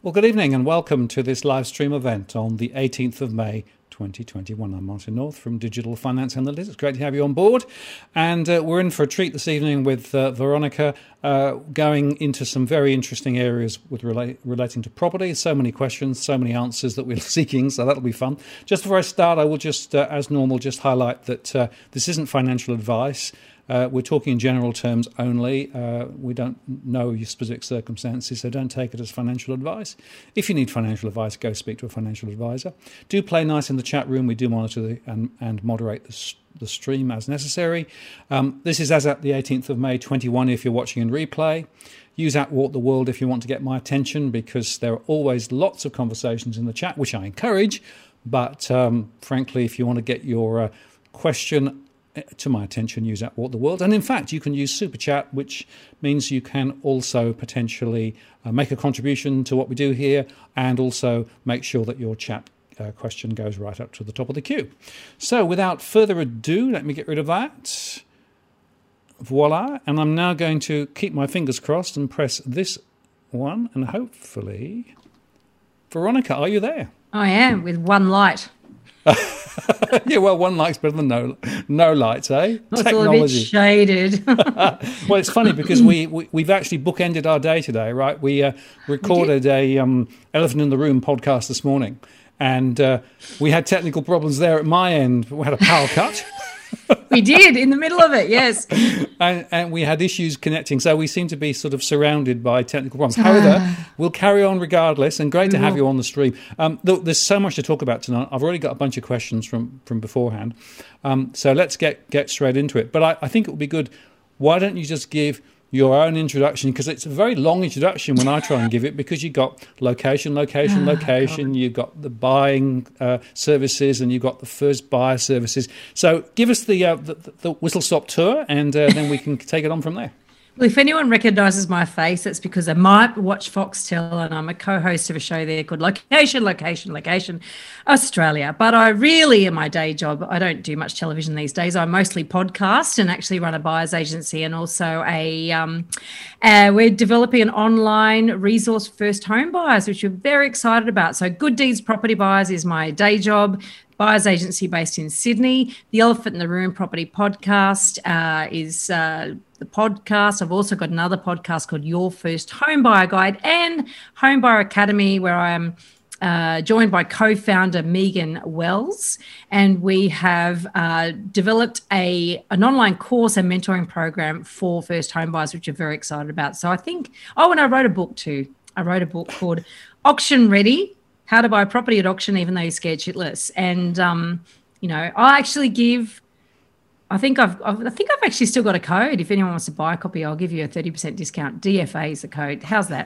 Well, good evening and welcome to this live stream event on the 18th of May 2021. I'm Martin North from Digital Finance Analytics. Great to have you on board. And we're in for a treat this evening with Veronica going into some very interesting areas with relating to property. So many questions, so many answers that we're seeking, so that'll be fun. Just before I start, I will just, as normal, just highlight that this isn't financial advice. We're talking in general terms only. We don't know your specific circumstances, so don't take it as financial advice. If you need financial advice, go speak to a financial advisor. Do play nice in the chat room. We do monitor and moderate the stream as necessary. This is as at the 18th of May 21 if you're watching in replay. Use @Walk the World if you want to get my attention, because there are always lots of conversations in the chat, which I encourage. But frankly, if you want to get your question to my attention, use @Walk the World. And in fact, you can use Super Chat, which means you can also potentially make a contribution to what we do here and also make sure that your chat question goes right up to the top of the queue. So without further ado, let me get rid of that. Voila. And I'm now going to keep my fingers crossed and press this one. And hopefully, Veronica, are you there? I am, with one light. Yeah, well, one light's better than no lights, eh? It's all a bit shaded. Well, it's funny because we've actually bookended our day today, right? We recorded a Elephant in the Room podcast this morning, and we had technical problems there at my end. We had a power cut. We did, in the middle of it, yes. And we had issues connecting, so we seem to be sort of surrounded by technical problems. However, we'll carry on regardless, and great to have you on the stream. Look, there's so much to talk about tonight. I've already got a bunch of questions from beforehand, so let's get straight into it. But I think it would be good, why don't you just give your own introduction, because it's a very long introduction when I try and give it, because you've got location, you've got the buying services, and you've got the first buyer services. So give us the whistle-stop tour, and then we can take it on from there. Well, if anyone recognises my face, it's because I might watch Foxtel, and I'm a co-host of a show there called Location Australia. But I really, in my day job, I don't do much television these days. I mostly podcast and actually run a buyer's agency, and also we're developing an online resource for first home buyers, which we're very excited about. So Good Deeds Property Buyers is my day job. Buyer's agency based in Sydney. The Elephant in the Room Property Podcast is the podcast. I've also got another podcast called Your First Home Buyer Guide, and Home Buyer Academy, where I am joined by co-founder Megan Wells, and we have developed an online course and mentoring program for first home buyers, which we're very excited about. So I think, and I wrote a book too. I wrote a book called Auction Ready: How to Buy Property at Auction Even Though You're Scared Shitless. And I actually give. I think I've actually still got a code. If anyone wants to buy a copy, I'll give you a 30% discount. DFA is the code. How's that?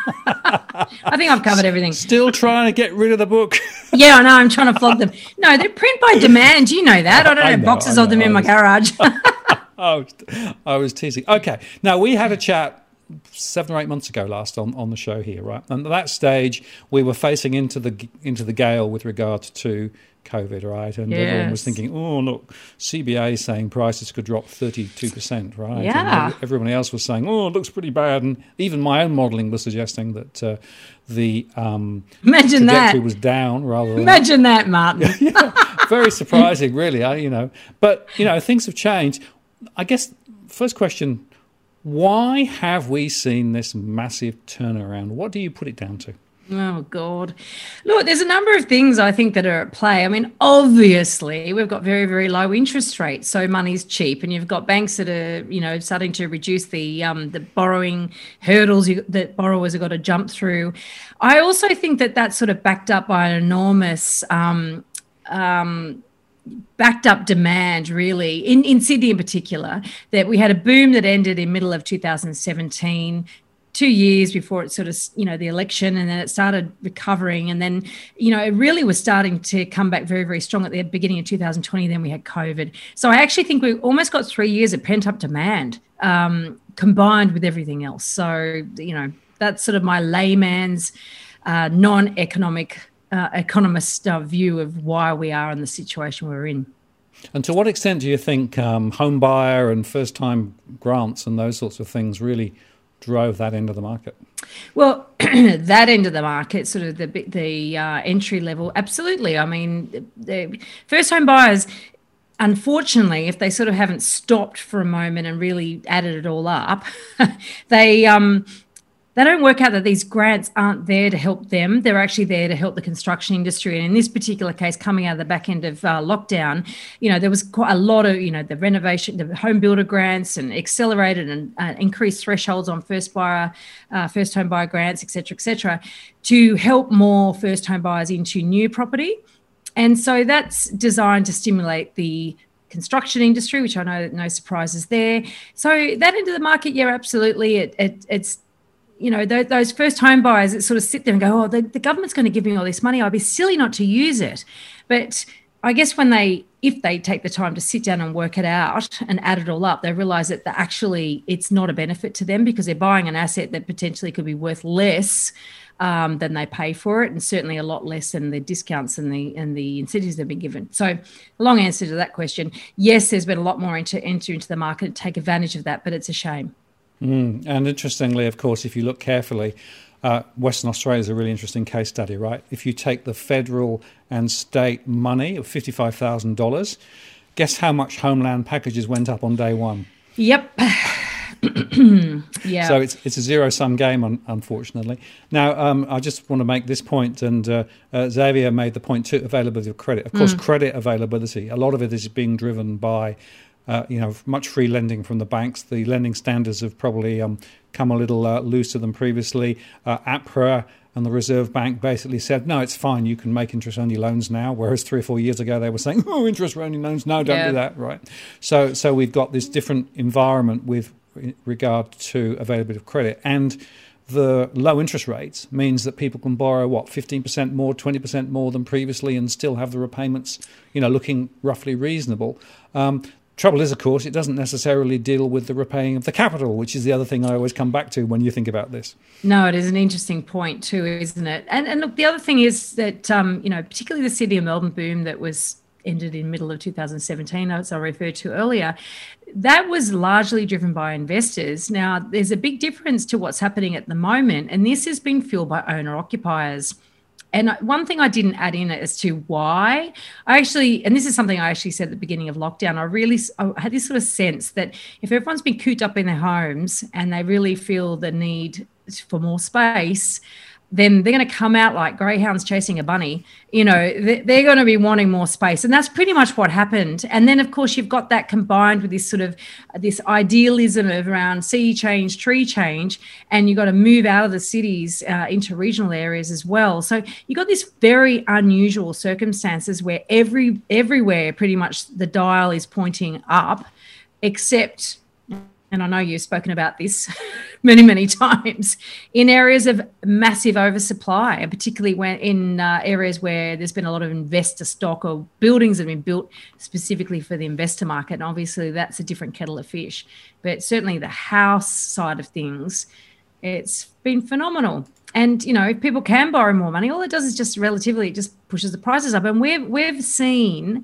I think I've covered everything. Still trying to get rid of the book. Yeah, I know. I'm trying to flog them. No, they're print by demand. You know that. I don't have boxes of them in my garage. I was teasing. Okay. Now, we had a chat 7 or 8 months ago last on the show here, right? And at that stage, we were facing into the gale with regard to COVID, right? And everyone was thinking, oh, look, CBA is saying prices could drop 32%, right? Yeah. And everyone else was saying, oh, it looks pretty bad. And even my own modelling was suggesting that the trajectory was down rather than... Imagine that, Martin. Very surprising, really, But, things have changed. I guess, first question, why have we seen this massive turnaround? What do you put it down to? Oh, God. Look, there's a number of things I think that are at play. I mean, obviously, we've got very, very low interest rates, so money's cheap, and you've got banks that are, starting to reduce the borrowing hurdles that borrowers have got to jump through. I also think that that's sort of backed up by an enormous backed up demand, really, in Sydney in particular, that we had a boom that ended in middle of 2017, 2 years before it sort of, the election, and then it started recovering. And then, it really was starting to come back very, very strong at the beginning of 2020. Then we had COVID. So I actually think we almost got 3 years of pent up demand combined with everything else. So, that's sort of my layman's non-economic economist view of why we are in the situation we're in. And to what extent do you think home buyer and first-time grants and those sorts of things really drove that end of the market? Well, that end of the market, sort of the entry level, absolutely. I mean, the first home buyers, unfortunately, if they sort of haven't stopped for a moment and really added it all up, they don't work out that these grants aren't there to help them. They're actually there to help the construction industry. And in this particular case, coming out of the back end of lockdown, there was quite a lot of, the renovation, the home builder grants and accelerated and increased thresholds on first home buyer grants, et cetera, to help more first home buyers into new property. And so that's designed to stimulate the construction industry, which I know no surprises there. So that end of the market, yeah, absolutely. It's those first home buyers that sort of sit there and go, oh, the government's going to give me all this money. I'd be silly not to use it. But I guess if they take the time to sit down and work it out and add it all up, they realise that actually it's not a benefit to them because they're buying an asset that potentially could be worth less than they pay for it, and certainly a lot less than the discounts and the incentives they've been given. So the long answer to that question, yes, there's been a lot more enter into the market and take advantage of that, but it's a shame. And interestingly, of course, if you look carefully, Western Australia is a really interesting case study, right? If you take the federal and state money of $55,000, guess how much Homeland packages went up on day one? Yep. Yeah. So it's a zero-sum game, unfortunately. Now, I just want to make this point, and Xavier made the point too, availability of credit. Of course, credit availability, a lot of it is being driven by much free lending from the banks. The lending standards have probably come a little looser than previously. APRA and the Reserve Bank basically said, no, it's fine, you can make interest-only loans now, whereas 3 or 4 years ago they were saying, oh, interest-only loans, no, don't do that, right? So we've got this different environment with regard to availability of credit. And the low interest rates means that people can borrow, 15% more, 20% more than previously and still have the repayments, looking roughly reasonable. Trouble is, of course, it doesn't necessarily deal with the repaying of the capital, which is the other thing I always come back to when you think about this. No, it is an interesting point too, isn't it? And look, the other thing is that, particularly the Sydney and Melbourne boom that was ended in middle of 2017, as I referred to earlier, that was largely driven by investors. Now, there's a big difference to what's happening at the moment, and this has been fueled by owner-occupiers. And one thing I didn't add in as to why, and this is something I actually said at the beginning of lockdown, I had this sort of sense that if everyone's been cooped up in their homes and they really feel the need for more space, then they're going to come out like greyhounds chasing a bunny. They're going to be wanting more space. And that's pretty much what happened. And then, of course, you've got that combined with this sort of this idealism of around sea change, tree change, and you've got to move out of the cities into regional areas as well. So you've got this very unusual circumstances where everywhere pretty much the dial is pointing up, except, and I know you've spoken about this many, many times, in areas of massive oversupply, and particularly when in areas where there's been a lot of investor stock or buildings that have been built specifically for the investor market. And obviously that's a different kettle of fish. But certainly the house side of things, it's been phenomenal. And, if people can borrow more money, all it does is just pushes the prices up. And we've seen...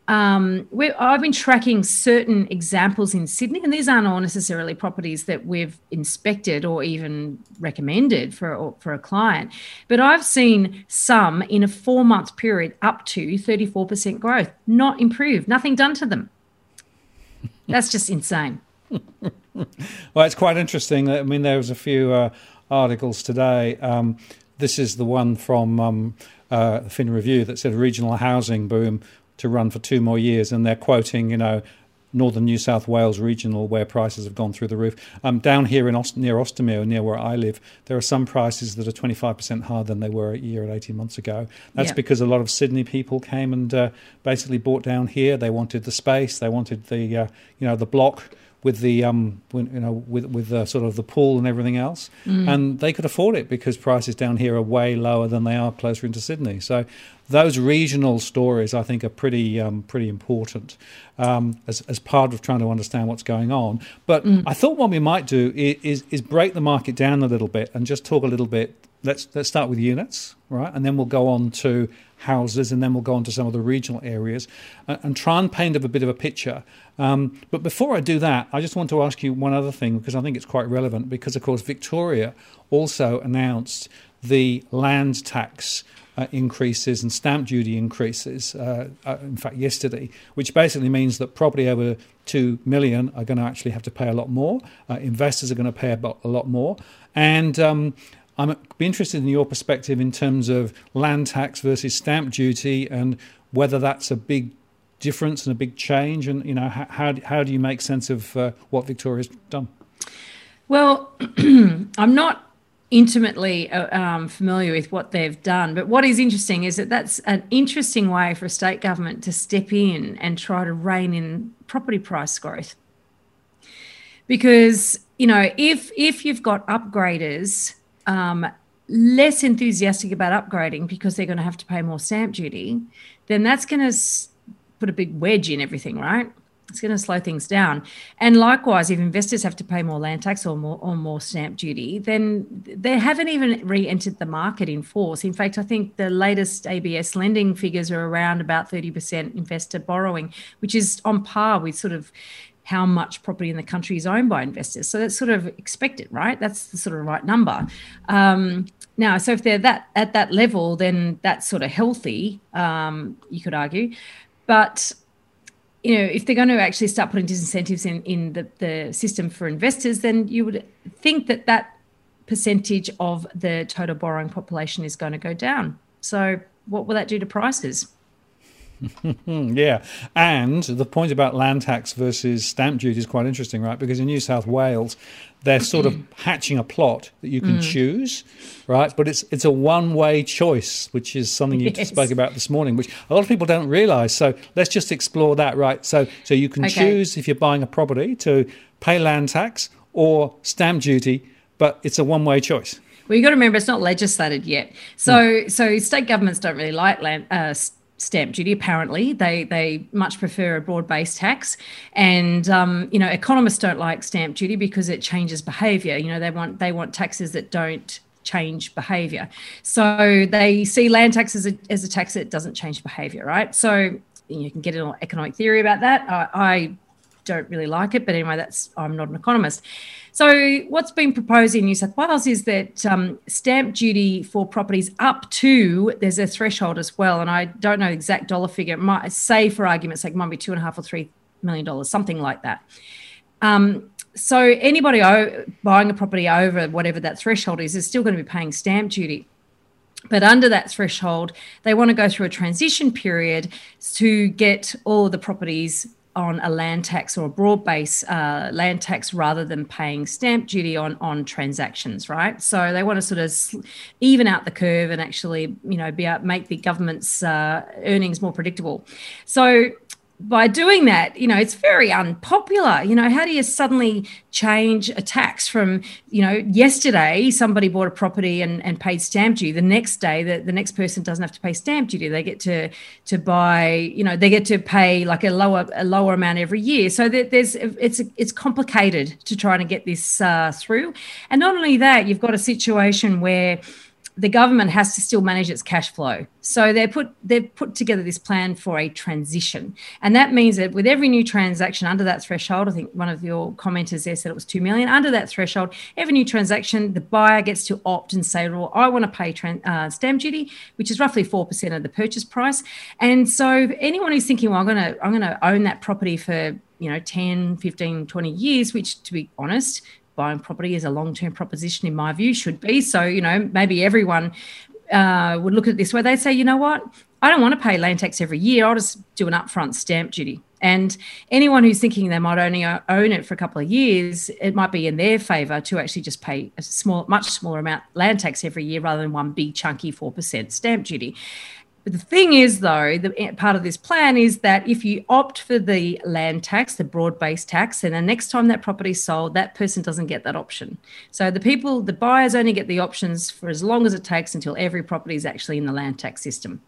I've been tracking certain examples in Sydney, and these aren't all necessarily properties that we've inspected or even recommended for a client, but I've seen some in a 4-month period up to 34% growth, not improved, nothing done to them. That's just insane. Well, it's quite interesting. I mean, there was a few articles today. This is the one from the Fin Review that said regional housing boom to run for 2 more years, and they're quoting, northern New South Wales regional where prices have gone through the roof. Down here near Ostermere, near where I live, there are some prices that are 25% higher than they were a year and 18 months ago. That's because a lot of Sydney people came and basically bought down here. They wanted the space, they wanted the the block with the with the sort of the pool and everything else, and they could afford it because prices down here are way lower than they are closer into Sydney. So those regional stories, I think, are pretty important as part of trying to understand what's going on. But I thought what we might do is break the market down a little bit and just talk a little bit. Let's start with units, right, and then we'll go on to houses, and then we'll go on to some of the regional areas and try and paint a bit of a picture. But before I do that, I just want to ask you one other thing, because I think it's quite relevant, because, of course, Victoria also announced the land tax increases and stamp duty increases, in fact, yesterday, which basically means that property over 2 million are going to actually have to pay a lot more. Investors are going to pay a lot more. And I'm be interested in your perspective in terms of land tax versus stamp duty, and whether that's a big difference and a big change, and how do you make sense of what Victoria's done? Well, I'm not intimately familiar with what they've done, but what is interesting is that that's an interesting way for a state government to step in and try to rein in property price growth. Because if you've got upgraders less enthusiastic about upgrading because they're going to have to pay more stamp duty, then that's going to put a big wedge in everything, right? It's going to slow things down. And likewise, if investors have to pay more land tax or more stamp duty, then they haven't even re-entered the market in force. In fact, I think the latest ABS lending figures are around about 30% investor borrowing, which is on par with sort of how much property in the country is owned by investors. So that's sort of expected, right? That's the sort of right number. Now, so if they're at that level, then that's sort of healthy, you could argue. But if they're going to actually start putting disincentives in the system for investors, then you would think that percentage of the total borrowing population is going to go down. So what will that do to prices? Yeah, and the point about land tax versus stamp duty is quite interesting, right? Because in New South Wales, they're sort of hatching a plot that you can choose, right? But it's a one-way choice, which is something you spoke about this morning, which a lot of people don't realise. So let's just explore that, right? So you can choose, if you're buying a property, to pay land tax or stamp duty, but it's a one-way choice. Well, you've got to remember, it's not legislated yet. So state governments don't really like stamp duty. Apparently, they much prefer a broad-based tax, and economists don't like stamp duty because it changes behaviour. They want taxes that don't change behaviour. So they see land tax as a tax that doesn't change behaviour, right? So you can get an economic theory about that. I don't really like it, but anyway, I'm not an economist. So what's been proposed in New South Wales is that stamp duty for properties up to, there's a threshold as well, and I don't know the exact dollar figure. It might say, for argument's sake, it might be $2.5 or $3 million, something like that. So anybody buying a property over whatever that threshold is still going to be paying stamp duty. But under that threshold, they want to go through a transition period to get all of the properties on a land tax or a broad-based land tax rather than paying stamp duty on transactions, right? So they want to sort of even out the curve and actually, make the government's earnings more predictable. So by doing that, it's very unpopular. How do you suddenly change a tax from, yesterday somebody bought a property and paid stamp duty. The next day, the next person doesn't have to pay stamp duty. They get to buy, they get to pay like a lower amount every year. So it's complicated to try to get this through. And not only that, you've got a situation where the government has to still manage its cash flow. So they've put together this plan for a transition. And that means that with every new transaction under that threshold, I think one of your commenters there said it was 2 million, under that threshold, every new transaction, the buyer gets to opt and say, well, I want to pay stamp duty, which is roughly 4% of the purchase price. And so anyone who's thinking, well, I'm going to own that property for 10, 15, 20 years, which, to be honest, buying property is a long-term proposition, in my view, should be. So, maybe everyone would look at it this way. They'd say, you know what? I don't want to pay land tax every year. I'll just do an upfront stamp duty. And anyone who's thinking they might only own it for a couple of years, it might be in their favour to actually just pay a much smaller amount land tax every year rather than one big chunky 4% stamp duty. But the thing is, though, the part of this plan is that if you opt for the land tax, the broad-based tax, then the next time that property is sold, that person doesn't get that option. So the buyers only get the options for as long as it takes until every property is actually in the land tax system.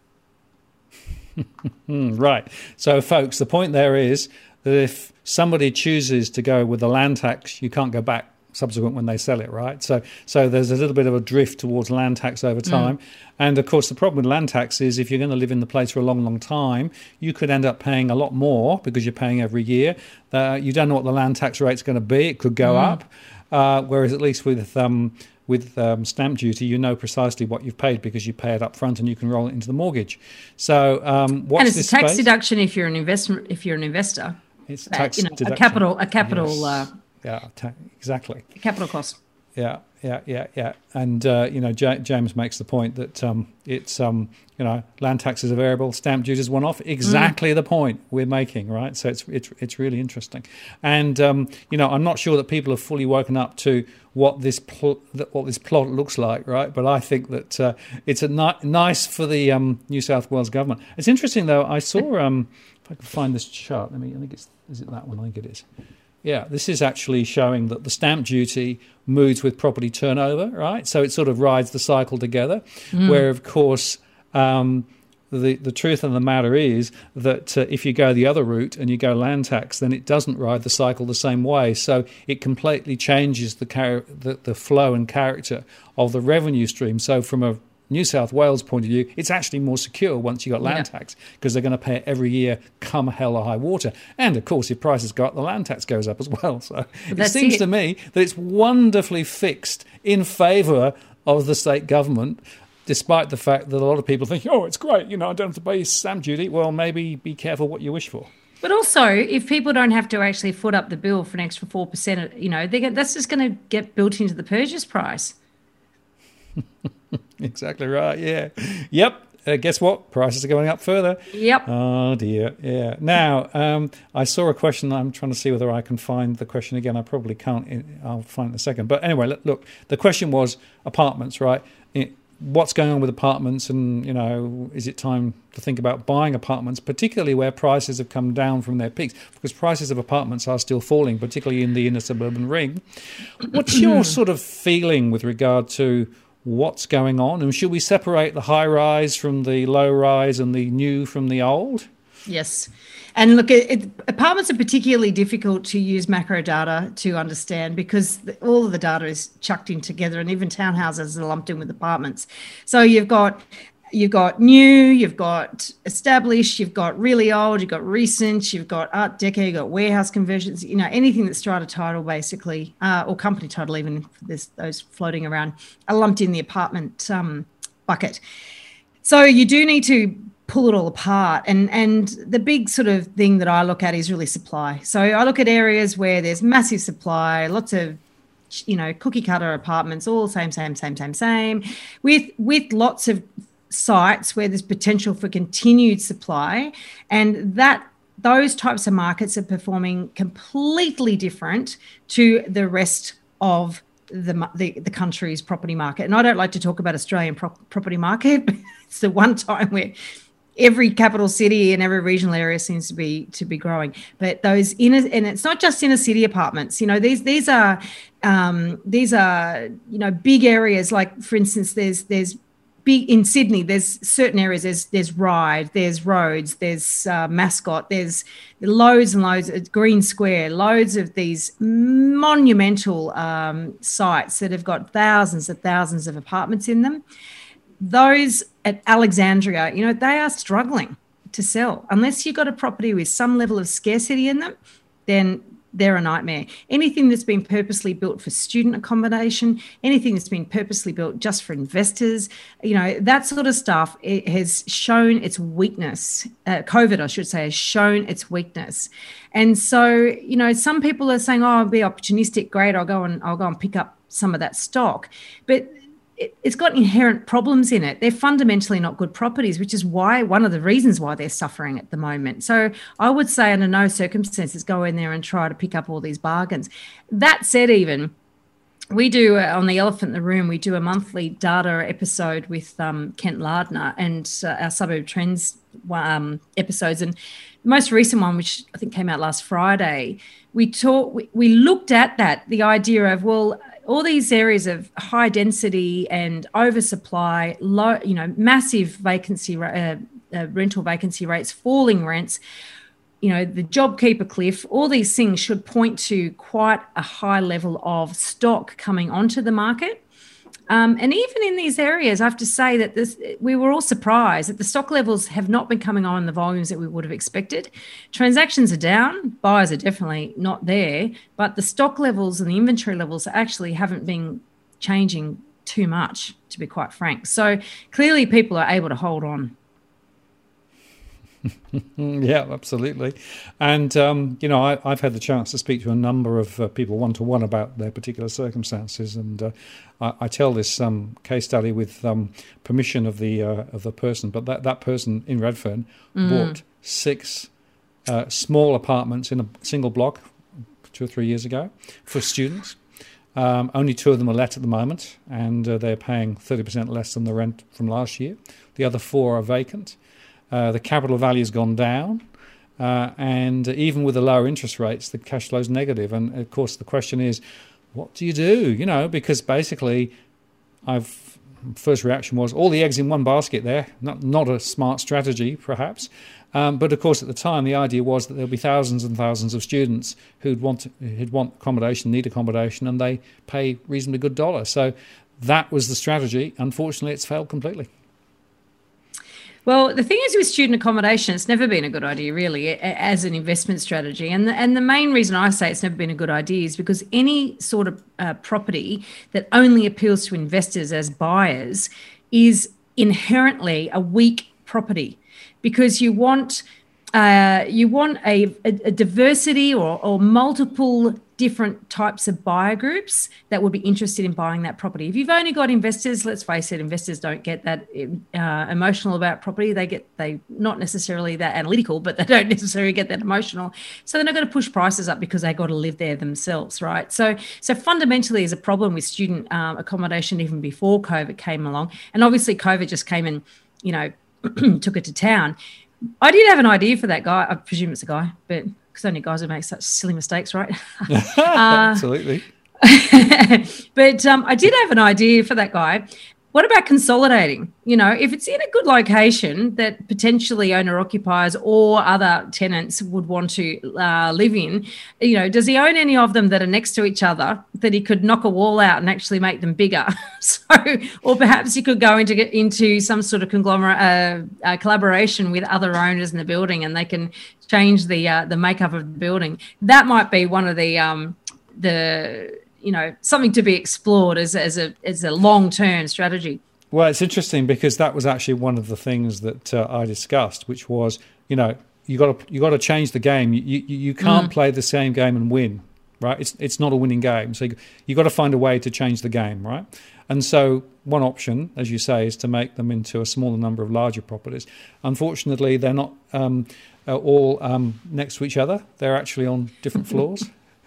Right. So, folks, the point there is that if somebody chooses to go with the land tax, you can't go back subsequent when they sell it, right? So there's a little bit of a drift towards land tax over time. And of course, the problem with land tax is if you're going to live in the place for a long, long time, you could end up paying a lot more because you're paying every year. You don't know what the land tax rate's going to be. It could go up. Whereas at least with stamp duty, you know precisely what you've paid because you pay it up front and you can roll it into the mortgage. So and it's a tax deduction if you're an investment. If you're an investor, it's tax deduction. A capital. Yes. Exactly. Capital cost. Yeah. And James makes the point that it's land tax is a variable, stamp duty is one off. Exactly the point we're making, right? So it's really interesting. And I'm not sure that people have fully woken up to what this plot looks like, right? But I think that it's nice for the New South Wales government. It's interesting though. I saw if I can find this chart. I think is it that one? I think it is. Yeah, this is actually showing that the stamp duty moves with property turnover, right? So it sort of rides the cycle together, where, of course, the truth of the matter is that if you go the other route and you go land tax, then it doesn't ride the cycle the same way. So it completely changes the flow and character of the revenue stream. So from a New South Wales point of view, it's actually more secure once you've got land tax because they're going to pay it every year come hell or high water. And, of course, if prices go up, the land tax goes up as well. So it seems to me that it's wonderfully fixed in favour of the state government, despite the fact that a lot of people think, it's great, I don't have to pay stamp duty. Well, maybe be careful what you wish for. But also, if people don't have to actually foot up the bill for an extra 4%, that's just going to get built into the purchase price. Exactly right. Yeah. Yep. Guess what? Prices are going up further. Yep. Oh dear. Yeah. Now, I saw a question. I'm trying to see whether I can find the question again. I probably can't. I'll find it in a second. But anyway, look. The question was apartments, right? What's going on with apartments, and is it time to think about buying apartments, particularly where prices have come down from their peaks? Because prices of apartments are still falling, particularly in the inner suburban ring. What's your sort of feeling with regard to what's going on, and should we separate the high rise from the low rise and the new from the old? Yes. And look, apartments are particularly difficult to use macro data to understand because all of the data is chucked in together, and even townhouses are lumped in with apartments. So you've got new, you've got established, you've got really old, you've got recent, you've got Art Deco, you've got warehouse conversions, anything that's strata title basically, or company title even, there's those floating around, are lumped in the apartment bucket. So you do need to pull it all apart. And the big sort of thing that I look at is really supply. So I look at areas where there's massive supply, lots of cookie cutter apartments, all same, with lots of sites where there's potential for continued supply, and those types of markets are performing completely different to the rest of the country's property market. And I don't like to talk about Australian property market. It's the one time where every capital city and every regional area seems to be growing. But those and it's not just inner city apartments. These are big areas. Like for instance, there's big in Sydney. There's certain areas. There's Ryde, there's Rhodes, there's Mascot. There's loads and loads of Green Square. Loads of these monumental sites that have got thousands of apartments in them. Those at Alexandria, they are struggling to sell. Unless you've got a property with some level of scarcity in them, then they're a nightmare. Anything that's been purposely built for student accommodation, anything that's been purposely built just for investors, that sort of stuff, it has shown its weakness. COVID, I should say, has shown its weakness. And so, some people are saying, I'll be opportunistic, great, I'll go and pick up some of that stock. But it's got inherent problems in it. They're fundamentally not good properties, which is one of the reasons why they're suffering at the moment. So I would say under no circumstances go in there and try to pick up all these bargains. That said, even we do on the Elephant in the Room, we do a monthly data episode with Kent Lardner and our Suburb Trends episodes. And the most recent one, which I think came out last Friday, we looked at the idea of, all these areas of high density and oversupply, massive vacancy, rental vacancy rates, falling rents. the JobKeeper cliff, all these things should point to quite a high level of stock coming onto the market. And even in these areas, I have to say that we were all surprised that the stock levels have not been coming on in the volumes that we would have expected. Transactions are down, buyers are definitely not there, but the stock levels and the inventory levels actually haven't been changing too much, to be quite frank. So clearly people are able to hold on. Yeah, absolutely. And, I've had the chance to speak to a number of people one-to-one about their particular circumstances. And I tell this case study with permission of the person. But that person in Redfern bought 6 small apartments in a single block 2 or 3 years ago for students. Only 2 of them are let at the moment, and they're paying 30% less than the rent from last year. The other 4 are vacant. The capital value has gone down, and even with the lower interest rates, the cash flow is negative. And, of course, the question is, what do you do? Because basically first reaction was all the eggs in one basket there, not a smart strategy, perhaps. But, of course, at the time, the idea was that there'll be thousands and thousands of students who'd want accommodation, need accommodation, and they pay reasonably good dollar. So that was the strategy. Unfortunately, it's failed completely. Well, the thing is with student accommodation, it's never been a good idea, really, as an investment strategy. And the main reason I say it's never been a good idea is because any sort of property that only appeals to investors as buyers is inherently a weak property, because you want a diversity or multiple different types of buyer groups that would be interested in buying that property. If you've only got investors, let's face it, investors don't get that emotional about property. They not necessarily that analytical, but they don't necessarily get that emotional. So they're not going to push prices up because they got to live there themselves, right? So fundamentally, there's a problem with student accommodation even before COVID came along, and obviously COVID just came and took it to town. I did have an idea for that guy. I presume it's a guy, but because only guys would make such silly mistakes, right? Absolutely. But I did have an idea for that guy. What about consolidating? If it's in a good location that potentially owner-occupiers or other tenants would want to live in, does he own any of them that are next to each other that he could knock a wall out and actually make them bigger? Or perhaps he could go into some sort of conglomerate collaboration with other owners in the building, and they can change the makeup of the building. That might be one of the something to be explored as a long-term strategy. Well, it's interesting because that was actually one of the things that I discussed, which was, you got to change the game. You can't play the same game and win, right? It's not a winning game. So you got to find a way to change the game, right? And so one option, as you say, is to make them into a smaller number of larger properties. Unfortunately, they're not all next to each other. They're actually on different floors.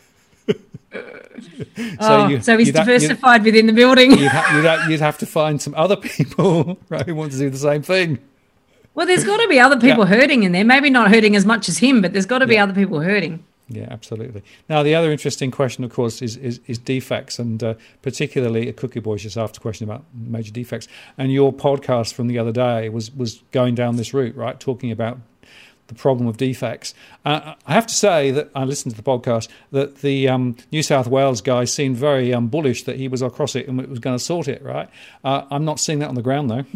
So he's diversified within the building. You'd have to find some other people, right, who want to do the same thing. Well, there's got to be other people hurting in there. Maybe not hurting as much as him, but there's got to be other people hurting. Yeah, absolutely. Now, the other interesting question, of course, is defects, and particularly Cookie Boys just asked a question about major defects. And your podcast from the other day was going down this route, right, talking about the problem of defects. I have to say that I listened to the podcast that the New South Wales guy seemed very bullish that he was across it and was going to sort it, right? I'm not seeing that on the ground, though.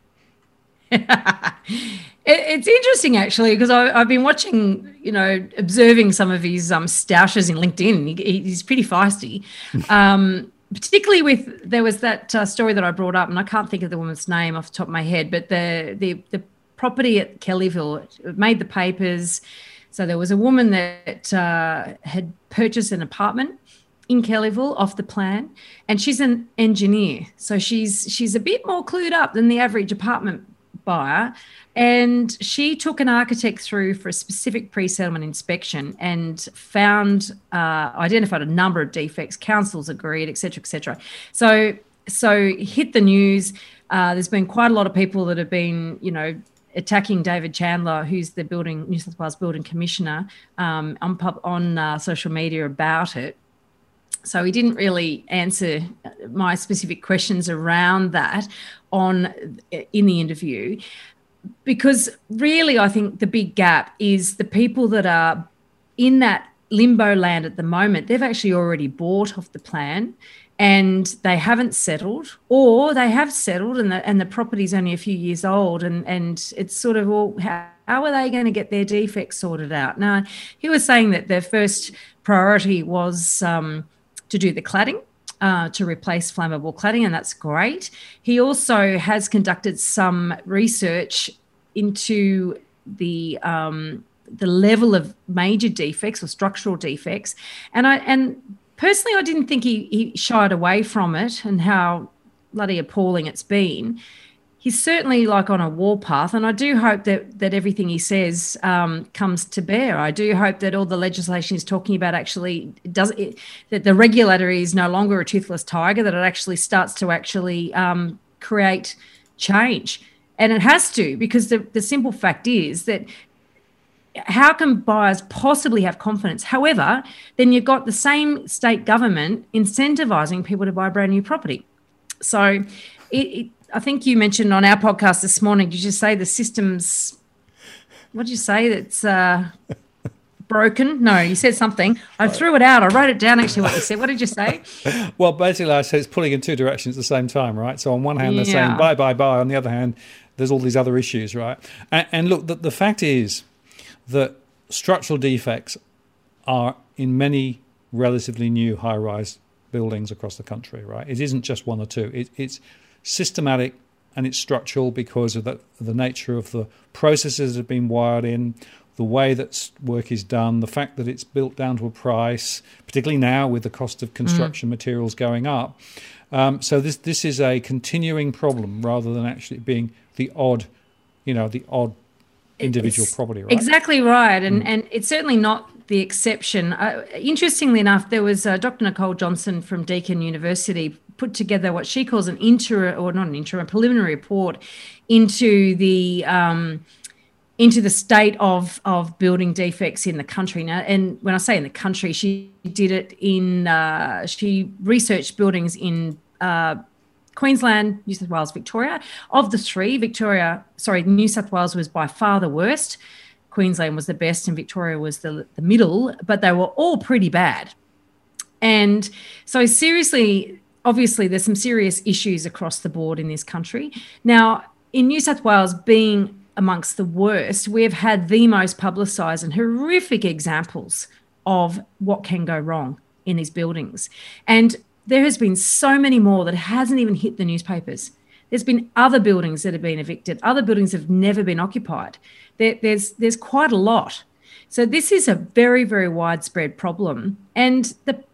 It's interesting, actually, because I've been watching, observing some of his stoushes in LinkedIn. He's pretty feisty. Particularly there was that story that I brought up, and I can't think of the woman's name off the top of my head, but the property at Kellyville made the papers. So there was a woman that had purchased an apartment in Kellyville off the plan, and she's an engineer. So she's a bit more clued up than the average apartment buyer. And she took an architect through for a specific pre-settlement inspection and identified a number of defects. Councils agreed, et cetera, et cetera. So hit the news. There's been quite a lot of people that have been, attacking David Chandler, who's the New South Wales Building Commissioner, on social media about it. So he didn't really answer my specific questions around that in the interview. because really I think the big gap is the people that are in that limbo land at the moment. They've actually already bought off the plan and they haven't settled, or they have settled and the property's only a few years old, and it's sort of, well, how are they going to get their defects sorted out? Now, he was saying that their first priority was to do the cladding, to replace flammable cladding, and that's great. He also has conducted some research into the level of major defects or structural defects, and personally, I didn't think he shied away from it and how bloody appalling it's been. He's certainly like on a warpath, and I do hope that everything he says comes to bear. I do hope that all the legislation he's talking about actually does it, that the regulator is no longer a toothless tiger, that it actually starts to actually create change. And it has to, because the simple fact is that how can buyers possibly have confidence? However, then you've got the same state government incentivising people to buy brand new property. So I think you mentioned on our podcast this morning, did you say the system's, what did you say, that's broken? No, you said something. I threw it out. I wrote it down actually what you said. What did you say? Well, basically I said it's pulling in two directions at the same time, right? So on one hand, they're saying buy, buy, buy. On the other hand, there's all these other issues, right? And look, the fact is that structural defects are in many relatively new high-rise buildings across the country, right? It isn't just one or two. It's systematic and it's structural because of the nature of the processes that have been wired in, the way that work is done, the fact that it's built down to a price, particularly now with the cost of construction materials going up. So this is a continuing problem rather than actually being the odd individual property, right? Exactly right. And it's certainly not the exception. Interestingly enough, there was Dr. Nicole Johnson from Deakin University put together what she calls a preliminary report into the state of building defects in the country. Now, and when I say in the country, she did it she researched buildings in Queensland, New South Wales, Victoria. Of the three, New South Wales was by far the worst. Queensland was the best and Victoria was the middle, but they were all pretty bad. And so seriously, obviously there's some serious issues across the board in this country. Now, in New South Wales being amongst the worst, we've had the most publicised and horrific examples of what can go wrong in these buildings. And there has been so many more that hasn't even hit the newspapers. There's been other buildings that have been evicted. Other buildings have never been occupied. There's quite a lot. So this is a very, very widespread problem. And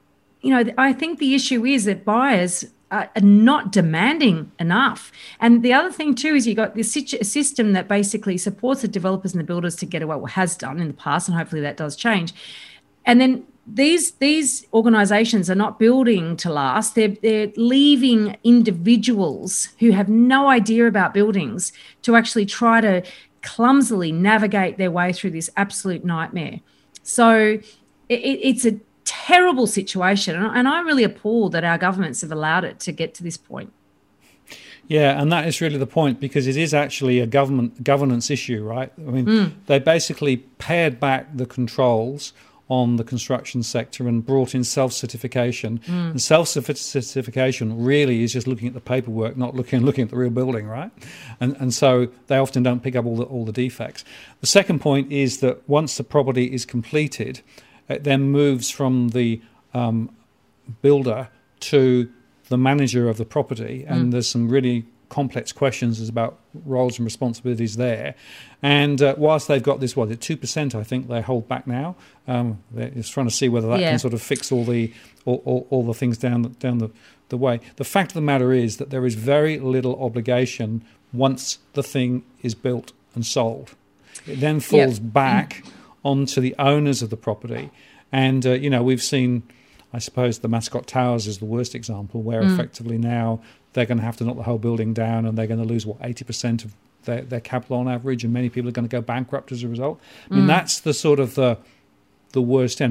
I think the issue is that buyers are not demanding enough. And the other thing too is you've got this system that basically supports the developers and the builders to get away, or has done in the past, and hopefully that does change. And then these organisations are not building to last. They're leaving individuals who have no idea about buildings to actually try to clumsily navigate their way through this absolute nightmare. So it's a terrible situation, and I'm really appalled that our governments have allowed it to get to this point. Yeah, and that is really the point, because it is actually a governance issue, right? I mean, they basically pared back the controls on the construction sector and brought in self-certification. And self-certification really is just looking at the paperwork, not looking at the real building, right? And so they often don't pick up all the defects. The second point is that once the property is completed, it then moves from the builder to the manager of the property, and there's some really complex questions about roles and responsibilities there. And whilst they've got this, 2% I think they hold back now. They're just trying to see whether that can sort of fix all the things down the way. The fact of the matter is that there is very little obligation once the thing is built and sold. It then falls back onto the owners of the property. And, we've seen, I suppose, the Mascot Towers is the worst example, where effectively now they're going to have to knock the whole building down, and they're going to lose, 80% of their capital on average, and many people are going to go bankrupt as a result. I mean, that's the sort of the worst end. But,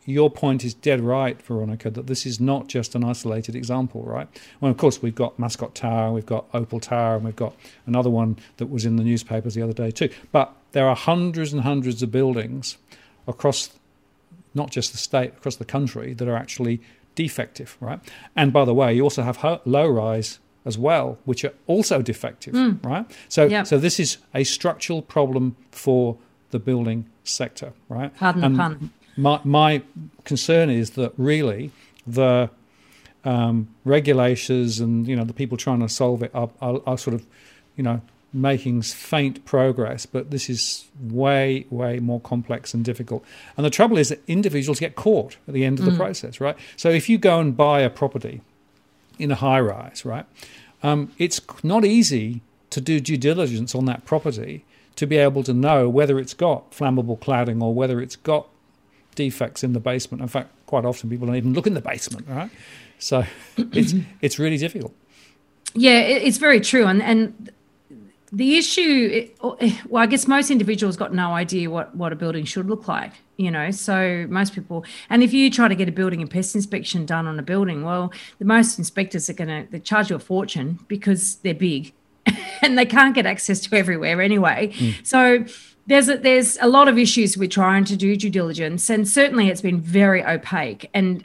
your point is dead right, Veronica, that this is not just an isolated example, right? Well, of course, we've got Mascot Tower, we've got Opal Tower, and we've got another one that was in the newspapers the other day too. But there are hundreds and hundreds of buildings across not just the state, across the country, that are actually defective, right? And by the way, you also have low-rise as well, which are also defective, right? So this is a structural problem for the building sector, right? Pardon the pun. My concern is that really the regulators and the people trying to solve it are sort of making faint progress, but this is way more complex and difficult. And the trouble is that individuals get caught at the end of the process, right? So if you go and buy a property in a high rise, right, it's not easy to do due diligence on that property to be able to know whether it's got flammable cladding or whether it's got defects in the basement. In fact, quite often people don't even look in the basement, right? So it's really difficult. Yeah, it's very true. And the issue, well, I guess most individuals got no idea what a building should look like, so most people, and if you try to get a building and pest inspection done on a building, well, the most inspectors they charge you a fortune because they're big and they can't get access to everywhere anyway. So there's a lot of issues with trying to do due diligence, and certainly it's been very opaque and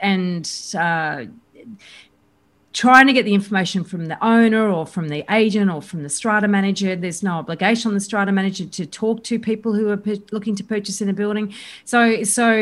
trying to get the information from the owner or from the agent or from the strata manager. There's no obligation on the strata manager to talk to people who are looking to purchase in a building. So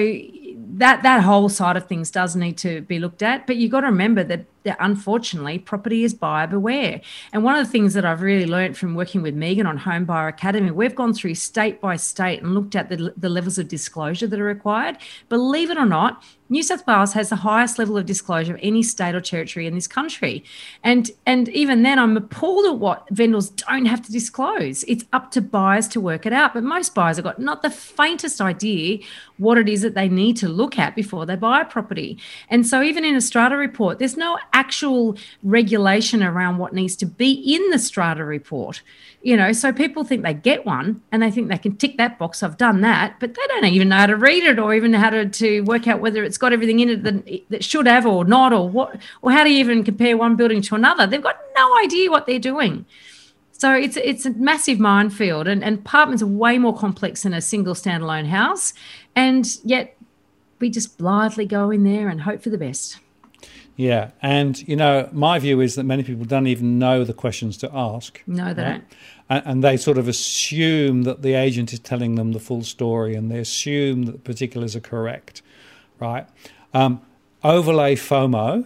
that whole side of things does need to be looked at. But you've got to remember that unfortunately, property is buyer beware. And one of the things that I've really learned from working with Megan on Home Buyer Academy, we've gone through state by state and looked at the levels of disclosure that are required. Believe it or not, New South Wales has the highest level of disclosure of any state or territory in this country. And even then, I'm appalled at what vendors don't have to disclose. It's up to buyers to work it out. But most buyers have got not the faintest idea what it is that they need to look at before they buy a property. And so even in a strata report, there's no actual regulation around what needs to be in the strata report. So people think they get one and they think they can tick that box, I've done that, but they don't even know how to read it or even how to work out whether it's got everything in it that should have or not, or how do you even compare one building to another. They've got no idea what they're doing. So it's a massive minefield, and apartments are way more complex than a single standalone house, and yet we just blithely go in there and hope for the best. Yeah, and my view is that many people don't even know the questions to ask. No, they don't. And they sort of assume that the agent is telling them the full story, and they assume that the particulars are correct, right? Overlay FOMO,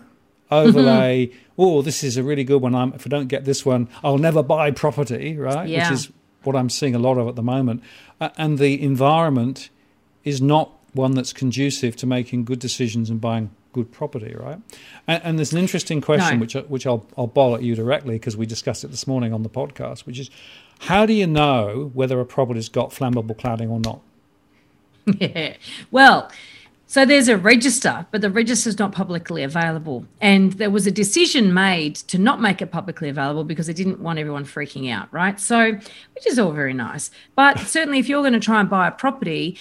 this is a really good one. If I don't get this one, I'll never buy property, right? Yeah. Which is what I'm seeing a lot of at the moment. And the environment is not one that's conducive to making good decisions and buying good property, right? And there's an interesting question, which I'll bowl at you directly because we discussed it this morning on the podcast, which is, how do you know whether a property's got flammable cladding or not? Yeah. Well, so there's a register, but the register is not publicly available. And there was a decision made to not make it publicly available because they didn't want everyone freaking out, right? So, which is all very nice. But certainly if you're going to try and buy a property,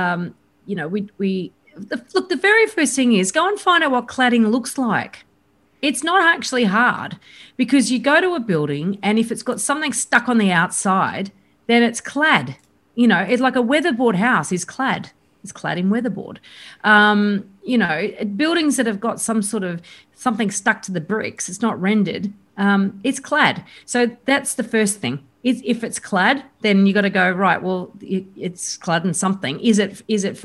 Look, the very first thing is go and find out what cladding looks like. It's not actually hard because you go to a building and if it's got something stuck on the outside, then it's clad. It's like a weatherboard house is clad. It's clad in weatherboard. Buildings that have got some sort of something stuck to the bricks, it's not rendered, it's clad. So that's the first thing. If it's clad, then you got to go, right, well, it's clad in something. Is it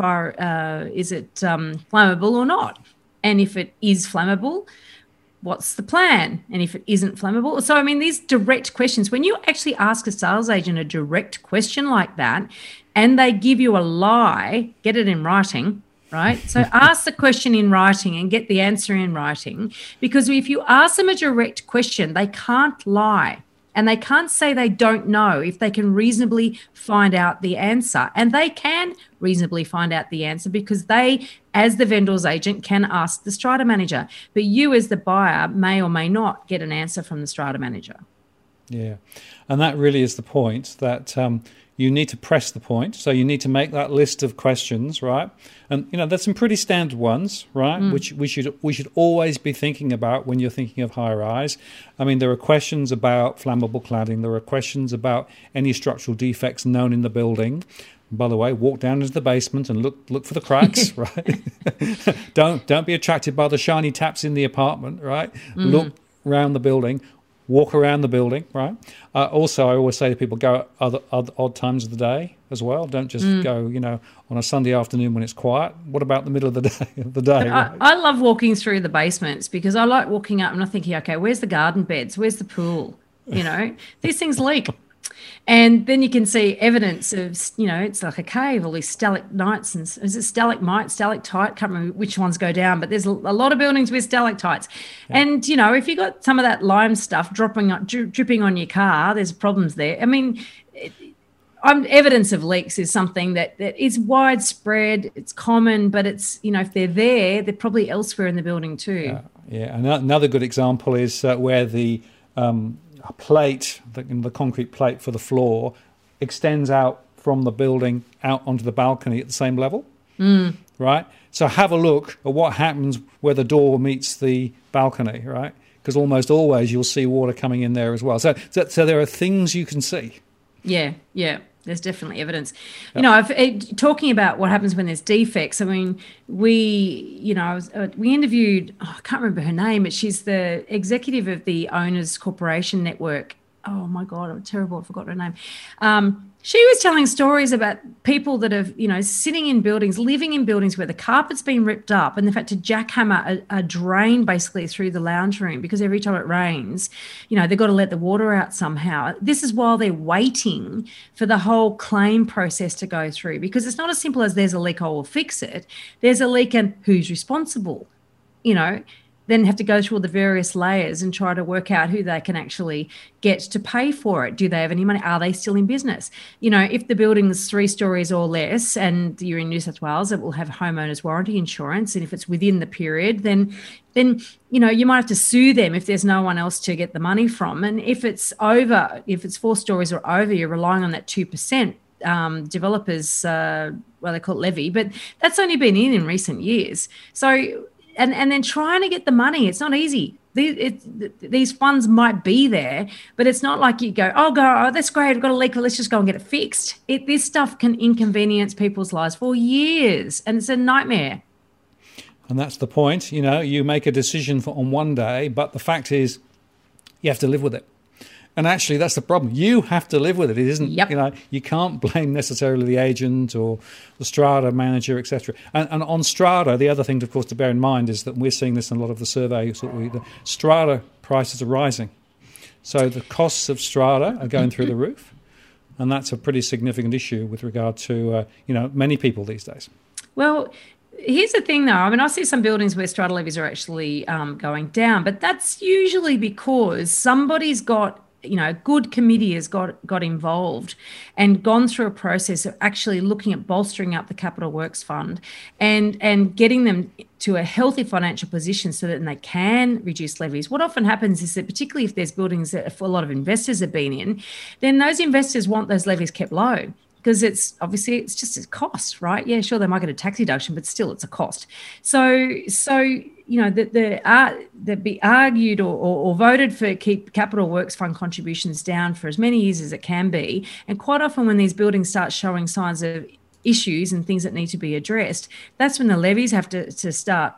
flammable or not? And if it is flammable, what's the plan? And if it isn't flammable? So, these direct questions, when you actually ask a sales agent a direct question like that and they give you a lie, get it in writing, right? So ask the question in writing and get the answer in writing, because if you ask them a direct question, they can't lie. And they can't say they don't know if they can reasonably find out the answer. And they can reasonably find out the answer because they, as the vendor's agent, can ask the strata manager. But you, as the buyer, may or may not get an answer from the strata manager. Yeah, and that really is the point, that you need to press the point. So you need to make that list of questions, right? And there's some pretty standard ones, right? Which we should always be thinking about when you're thinking of high rise. I mean, there are questions about flammable cladding. There are questions about any structural defects known in the building. By the way, walk down into the basement and look for the cracks, right? Don't be attracted by the shiny taps in the apartment, right? Look around the building. Walk around the building, right? Also, I always say to people, go at other odd times of the day as well. Don't just go, on a Sunday afternoon when it's quiet. What about the middle of the day? Right? I love walking through the basements because I like walking up and I'm thinking, okay, where's the garden beds? Where's the pool? These things leak. And then you can see evidence of, it's like a cave, all these stalagmites, and is it stalactite? Can't remember which ones go down, but there's a lot of buildings with stalactites. Yeah. And, if you got some of that lime stuff dripping on your car, there's problems there. I mean, evidence of leaks is something that is widespread, it's common, but it's, if they're there, they're probably elsewhere in the building too. Yeah. Another good example is where the plate, the concrete plate for the floor, extends out from the building out onto the balcony at the same level, right? So have a look at what happens where the door meets the balcony, right? Because almost always you'll see water coming in there as well. So there are things you can see. Yeah. There's definitely evidence. Talking about what happens when there's defects. I mean, we interviewed, I can't remember her name, but she's the executive of the Owners Corporation Network. Oh my God, I'm terrible. I forgot her name. She was telling stories about people that have, sitting in buildings, living in buildings where the carpet's been ripped up and they've had to jackhammer a drain basically through the lounge room because every time it rains, they've got to let the water out somehow. This is while they're waiting for the whole claim process to go through, because it's not as simple as there's a leak, I will fix it. There's a leak and who's responsible, then have to go through all the various layers and try to work out who they can actually get to pay for it. Do they have any money? Are they still in business? If the building is 3 stories or less and you're in New South Wales, it will have homeowners warranty insurance. And if it's within the period, then you might have to sue them if there's no one else to get the money from. And if it's 4 stories or over, you're relying on that 2%. Developers, they call it levy, but that's only been in recent years. So, and then trying to get the money, it's not easy. These funds might be there, but it's not like you go, that's great, I've got a leak, let's just go and get it fixed. This stuff can inconvenience people's lives for years, and it's a nightmare. And that's the point. You make a decision on one day, but the fact is you have to live with it. And actually, that's the problem. You have to live with it. It isn't, you can't blame necessarily the agent or the strata manager, etc. And on strata, the other thing, of course, to bear in mind is that we're seeing this in a lot of the surveys. The strata prices are rising. So the costs of strata are going through the roof. And that's a pretty significant issue with regard to, many people these days. Well, here's the thing, though. I mean, I see some buildings where strata levies are actually going down, but that's usually because somebody's got, a good committee has got involved and gone through a process of actually looking at bolstering up the Capital Works Fund and getting them to a healthy financial position so that they can reduce levies. What often happens is that, particularly if there's buildings that a lot of investors have been in, then those investors want those levies kept low. Because it's just a cost, right? Yeah, sure, they might get a tax deduction, but still it's a cost. So that be argued or voted for keep Capital Works Fund contributions down for as many years as it can be. And quite often when these buildings start showing signs of issues and things that need to be addressed, that's when the levies have to start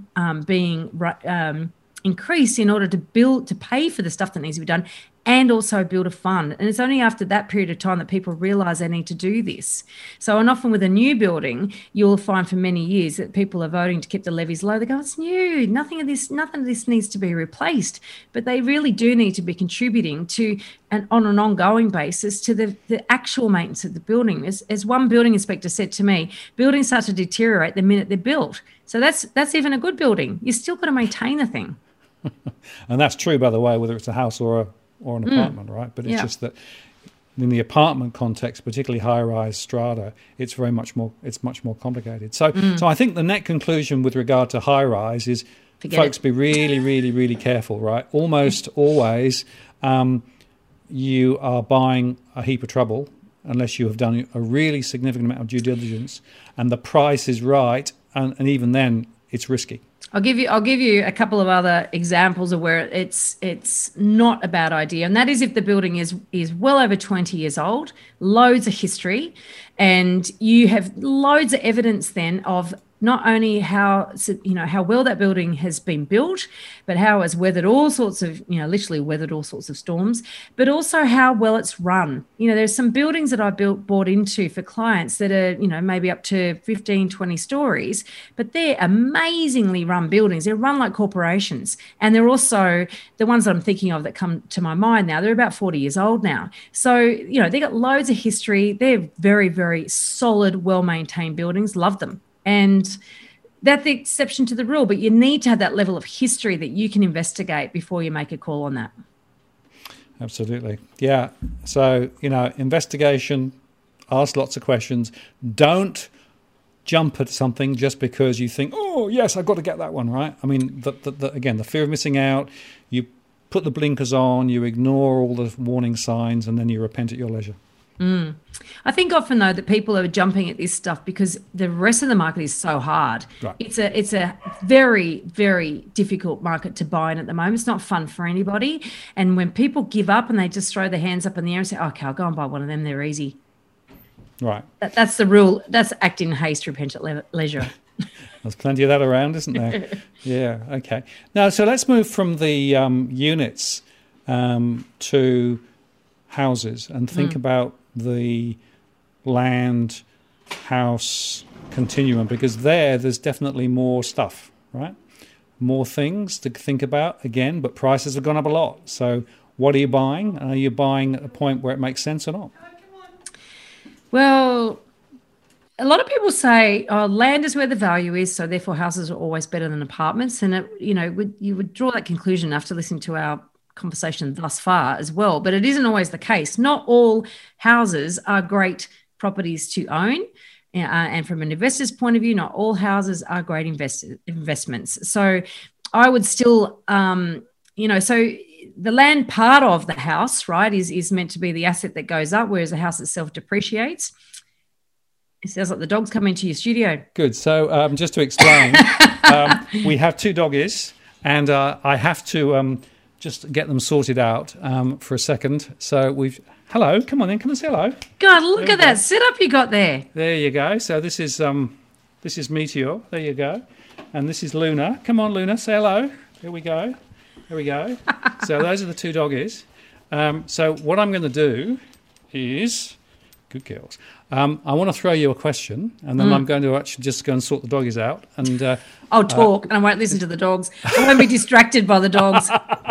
being increased in order to pay for the stuff that needs to be done, and also build a fund. And it's only after that period of time that people realise they need to do this. So, and often with a new building, you'll find for many years that people are voting to keep the levies low. They go, it's new, nothing of this needs to be replaced. But they really do need to be contributing to, on an ongoing basis, to the actual maintenance of the building. As one building inspector said to me, buildings start to deteriorate the minute they're built. So that's even a good building. You still got to maintain the thing. And that's true, by the way, whether it's a house or an apartment, right? But it's just that in the apartment context, particularly high-rise strata, it's much more complicated. So I think the net conclusion with regard to high-rise is folks be really, really, really careful, right? Almost always you are buying a heap of trouble unless you have done a really significant amount of due diligence and the price is right, and even then it's risky. I'll give you a couple of other examples of where it's not a bad idea, and that is if the building is well over 20 years old, loads of history, and you have loads of evidence then of not only how well that building has been built, but how it's weathered all sorts of, literally weathered all sorts of storms, but also how well it's run. There's some buildings that I bought into for clients that are, maybe up to 15, 20 stories, but they're amazingly run buildings. They're run like corporations. And they're also the ones that I'm thinking of that come to my mind now. They're about 40 years old now. So, they got loads of history. They're very, very solid, well-maintained buildings. Love them. And that's the exception to the rule, but you need to have that level of history that you can investigate before you make a call on that. Absolutely. Yeah. So, investigation, ask lots of questions. Don't jump at something just because you think, oh, yes, I've got to get that one, right? I mean, again, the fear of missing out, you put the blinkers on, you ignore all the warning signs, and then you repent at your leisure. I think often, though, that people are jumping at this stuff because the rest of the market is so hard. Right. It's a very, very difficult market to buy in at the moment. It's not fun for anybody. And when people give up and they just throw their hands up in the air and say, okay, I'll go and buy one of them, they're easy. Right. That's the rule. That's act in haste, repent at leisure. There's plenty of that around, isn't there? Yeah, okay. Now, so let's move from the units to houses and think about the land house continuum, because there's definitely more stuff, right? More things to think about again, but prices have gone up a lot. So what are you buying? Are you buying at a point where it makes sense or not? Well, a lot of people say, land is where the value is, so therefore houses are always better than apartments. And you would draw that conclusion after listening to our conversation thus far as well, but it isn't always the case. Not all houses are great properties to own, and from an investor's point of view, not all houses are great investments. So I would still, so the land part of the house, right, is meant to be the asset that goes up, whereas the house itself depreciates. It sounds like the dog's come into your studio. Good. So just to explain, we have two doggies, and I have to just get them sorted out for a second. So hello, come on in, come and say hello. God, look at that setup you got there. There you go. So this is Meteor. There you go. And this is Luna. Come on, Luna, say hello. Here we go. So those are the two doggies. So what I'm going to do is, good girls, I want to throw you a question, and then I'm going to actually just go and sort the doggies out. And I'll talk, and I won't listen to the dogs. I won't be distracted by the dogs.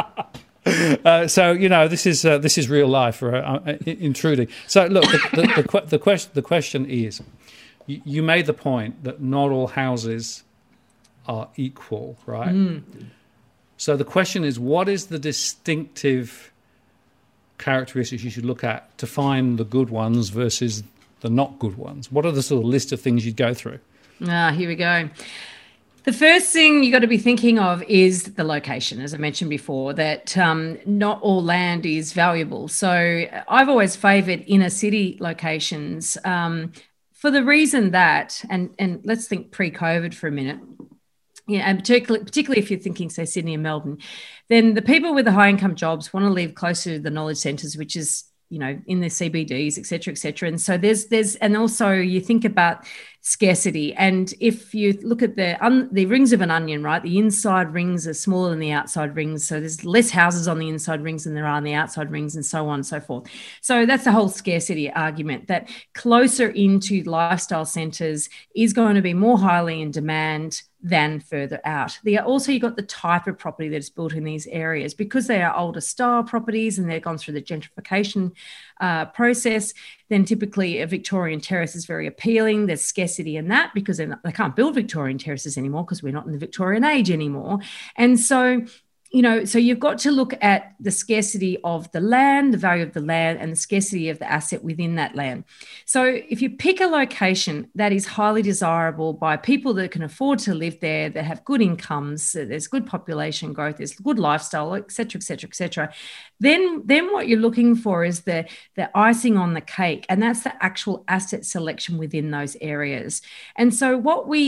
So this is real life intruding. So look, the question is, you made the point that not all houses are equal, right? So the question is, what is the distinctive characteristics you should look at to find the good ones versus the not good ones? What are the sort of list of things you'd go through? Here we go. The first thing you got to be thinking of is the location, as I mentioned before, that not all land is valuable. So I've always favoured inner city locations for the reason that, and let's think pre-COVID for a minute, and particularly if you're thinking, say, Sydney and Melbourne, then the people with the high-income jobs want to live closer to the knowledge centres, which is, in the CBDs, et cetera, et cetera. And so and also you think about scarcity. And if you look at the rings of an onion, right, the inside rings are smaller than the outside rings. So there's less houses on the inside rings than there are on the outside rings, and so on and so forth. So that's the whole scarcity argument, that closer into lifestyle centres is going to be more highly in demand than further out. Also, you've got the type of property that is built in these areas, because they are older style properties and they've gone through the gentrification process. Then typically a Victorian terrace is very appealing. There's scarcity in that because they can't build Victorian terraces anymore because we're not in the Victorian age anymore. And so so you've got to look at the scarcity of the land, the value of the land, and the scarcity of the asset within that land. So if you pick a location that is highly desirable by people that can afford to live there, that have good incomes, there's good population growth, there's good lifestyle, et cetera, et cetera, et cetera, then what you're looking for is the icing on the cake, and that's the actual asset selection within those areas. And so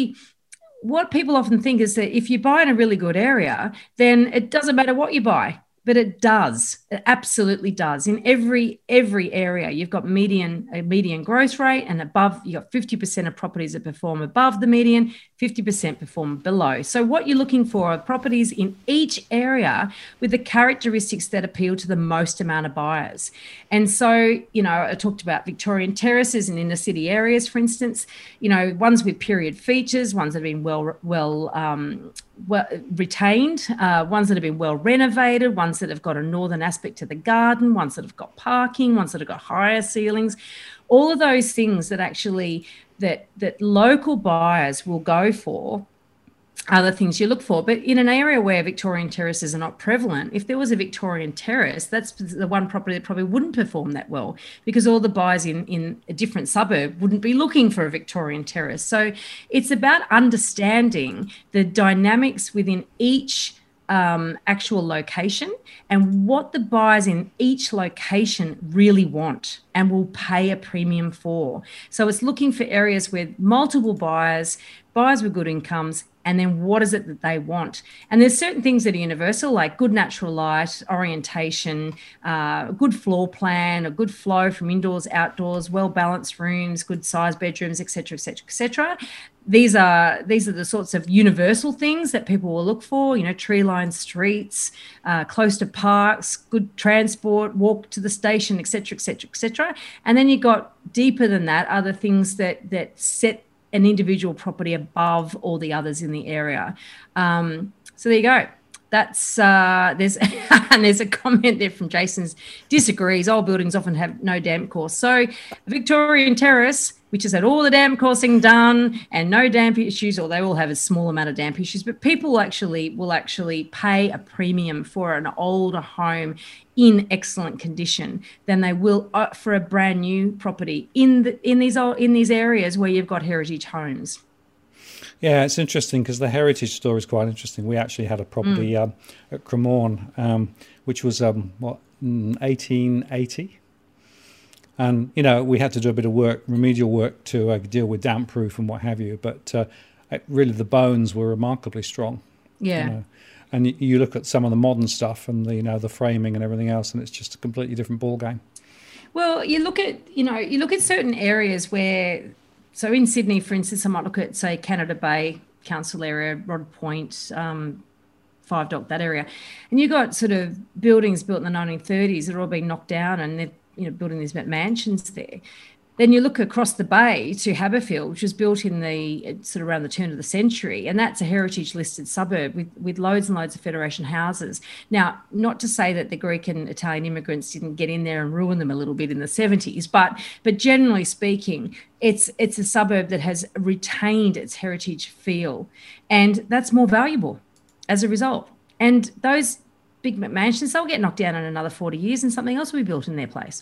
what people often think is that if you buy in a really good area, then it doesn't matter what you buy, but it does. It absolutely does. In every area, you've got a median growth rate, and above, you've got 50% of properties that perform above the median, 50% perform below. So what you're looking for are properties in each area with the characteristics that appeal to the most amount of buyers. And so, I talked about Victorian terraces in inner city areas, for instance, ones with period features, ones that have been well retained, ones that have been well renovated, ones that have got a northern aspect to the garden, ones that have got parking, ones that have got higher ceilings, all of those things that actually that local buyers will go for are the things you look for. But in an area where Victorian terraces are not prevalent, if there was a Victorian terrace, that's the one property that probably wouldn't perform that well, because all the buyers in a different suburb wouldn't be looking for a Victorian terrace. So it's about understanding the dynamics within each actual location and what the buyers in each location really want and will pay a premium for. So it's looking for areas with multiple buyers with good incomes, and then what is it that they want? And there's certain things that are universal, like good natural light, orientation, good floor plan, a good flow from indoors, outdoors, well-balanced rooms, good sized bedrooms, et cetera, et cetera, et cetera. These are the sorts of universal things that people will look for, tree-lined streets, close to parks, good transport, walk to the station, et cetera, et cetera, et cetera. And then you've got deeper than that, other things that set an individual property above all the others in the area. So there you go. That's there's a comment there from Jason's disagrees. Old buildings often have no damp course. So Victorian terrace, which has had all the damp coursing done and no damp issues, or they will have a small amount of damp issues, but people will actually pay a premium for an older home in excellent condition than they will for a brand new property in these areas where you've got heritage homes. Yeah, it's interesting because the heritage story is quite interesting. We actually had a property at Cremorne, which was 1880. And, we had to do a bit of remedial work to deal with damp proof and what have you. But really the bones were remarkably strong. Yeah. And you look at some of the modern stuff and the framing and everything else, and it's just a completely different ballgame. Well, you look at certain areas where, so in Sydney, for instance, I might look at, say, Canada Bay Council area, Rod Point, Five Dock, that area. And you've got sort of buildings built in the 1930s that are all being knocked down, and they're building these mansions there. Then you look across the bay to Haberfield, which was built in the sort of around the turn of the century, and that's a heritage listed suburb with loads and loads of Federation houses. Now, not to say that the Greek and Italian immigrants didn't get in there and ruin them a little bit in the 70s, but generally speaking, it's a suburb that has retained its heritage feel, and that's more valuable as a result. And those big mansions, they'll get knocked down in another 40 years and something else will be built in their place.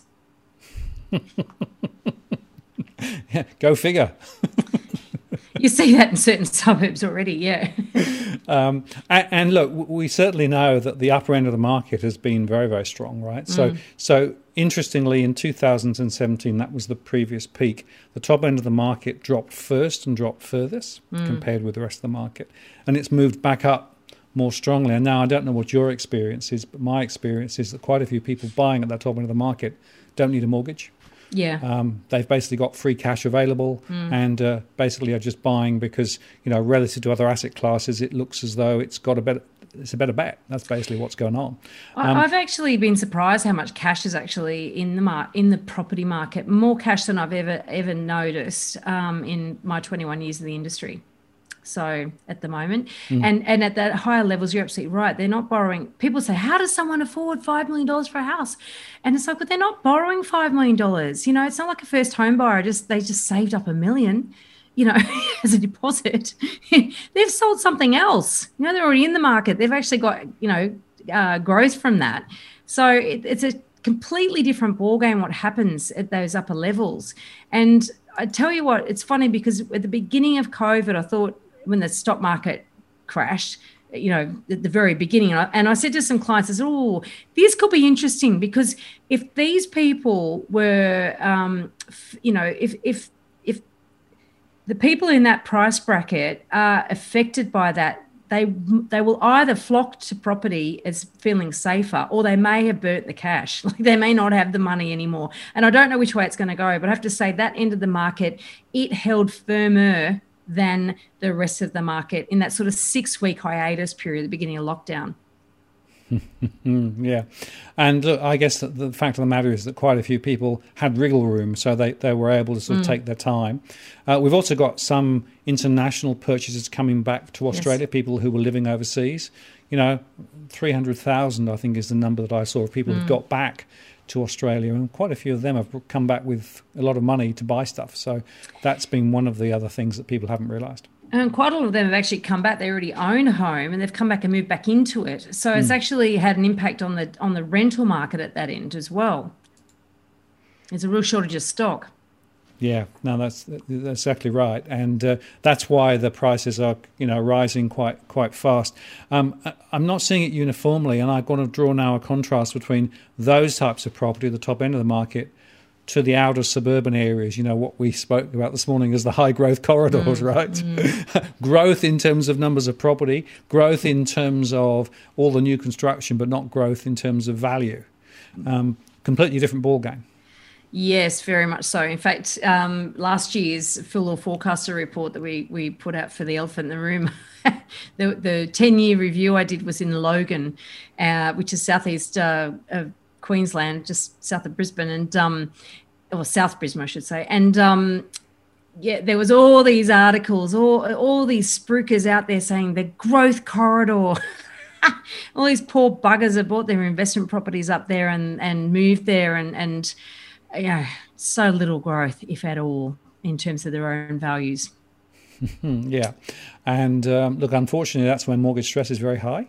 Yeah, go figure. You see that in certain suburbs already, yeah. And look, we certainly know that the upper end of the market has been very, very strong, right? So interestingly, in 2017, that was the previous peak. The top end of the market dropped first and dropped furthest compared with the rest of the market. And it's moved back up more strongly. And now I don't know what your experience is, but my experience is that quite a few people buying at that top end of the market don't need a mortgage. Yeah. They've basically got free cash available and basically are just buying because, relative to other asset classes, it looks as though it's a better bet. That's basically what's going on. I've actually been surprised how much cash is actually in the property market, more cash than I've ever noticed in my 21 years in the industry. So at the moment, and at that higher levels, you're absolutely right. They're not borrowing. People say, how does someone afford $5 million for a house? And it's like, but they're not borrowing $5 million. It's not like a first home buyer. They just saved up $1 million, as a deposit. They've sold something else. They're already in the market. They've actually got, growth from that. So it's a completely different ballgame what happens at those upper levels. And I tell you what, it's funny because at the beginning of COVID, I thought when the stock market crashed, you know, at the very beginning, and I said to some clients, I said, oh, this could be interesting because if these people were, you know, if the people in that price bracket are affected by that, they will either flock to property as feeling safer, or they may have burnt the cash. Like they may not have the money anymore. And I don't know which way it's going to go, but I have to say that end of the market, it held firmer than the rest of the market in that sort of 6-week hiatus period at the beginning of lockdown. Yeah. And look, I guess the fact of the matter is that quite a few people had wriggle room, so they were able to sort of take their time. We've also got some international purchases coming back to Australia, yes. People who were living overseas. You know, 300,000, I think, is the number that I saw of people who've got back to Australia, and quite a few of them have come back with a lot of money to buy stuff. So that's been one of the other things that people haven't realised. And quite a lot of them have actually come back. They already own a home and they've come back and moved back into it. So it's actually had an impact on the rental market at that end as well. There's a real shortage of stock. Yeah, no, that's exactly right, and that's why the prices are, you know, rising quite fast. I'm not seeing it uniformly, and I'm going to draw now a contrast between those types of property, the top end of the market, to the outer suburban areas, you know, what we spoke about this morning as the high growth corridors, right? Growth in terms of numbers of property, growth in terms of all the new construction, but not growth in terms of value. Completely different ballgame. Yes, very much so. In fact, last year's Phil Law Forecaster report that we put out for the elephant in the room, the 10-year review I did was in Logan, which is southeast of Queensland, just south of Brisbane, and or South Brisbane, I should say. And yeah, there was all these articles, all these spruikers out there saying the growth corridor. All these poor buggers have bought their investment properties up there and moved there, and you know, so little growth, if at all, in terms of their own values. Yeah, and look, unfortunately, that's when mortgage stress is very high.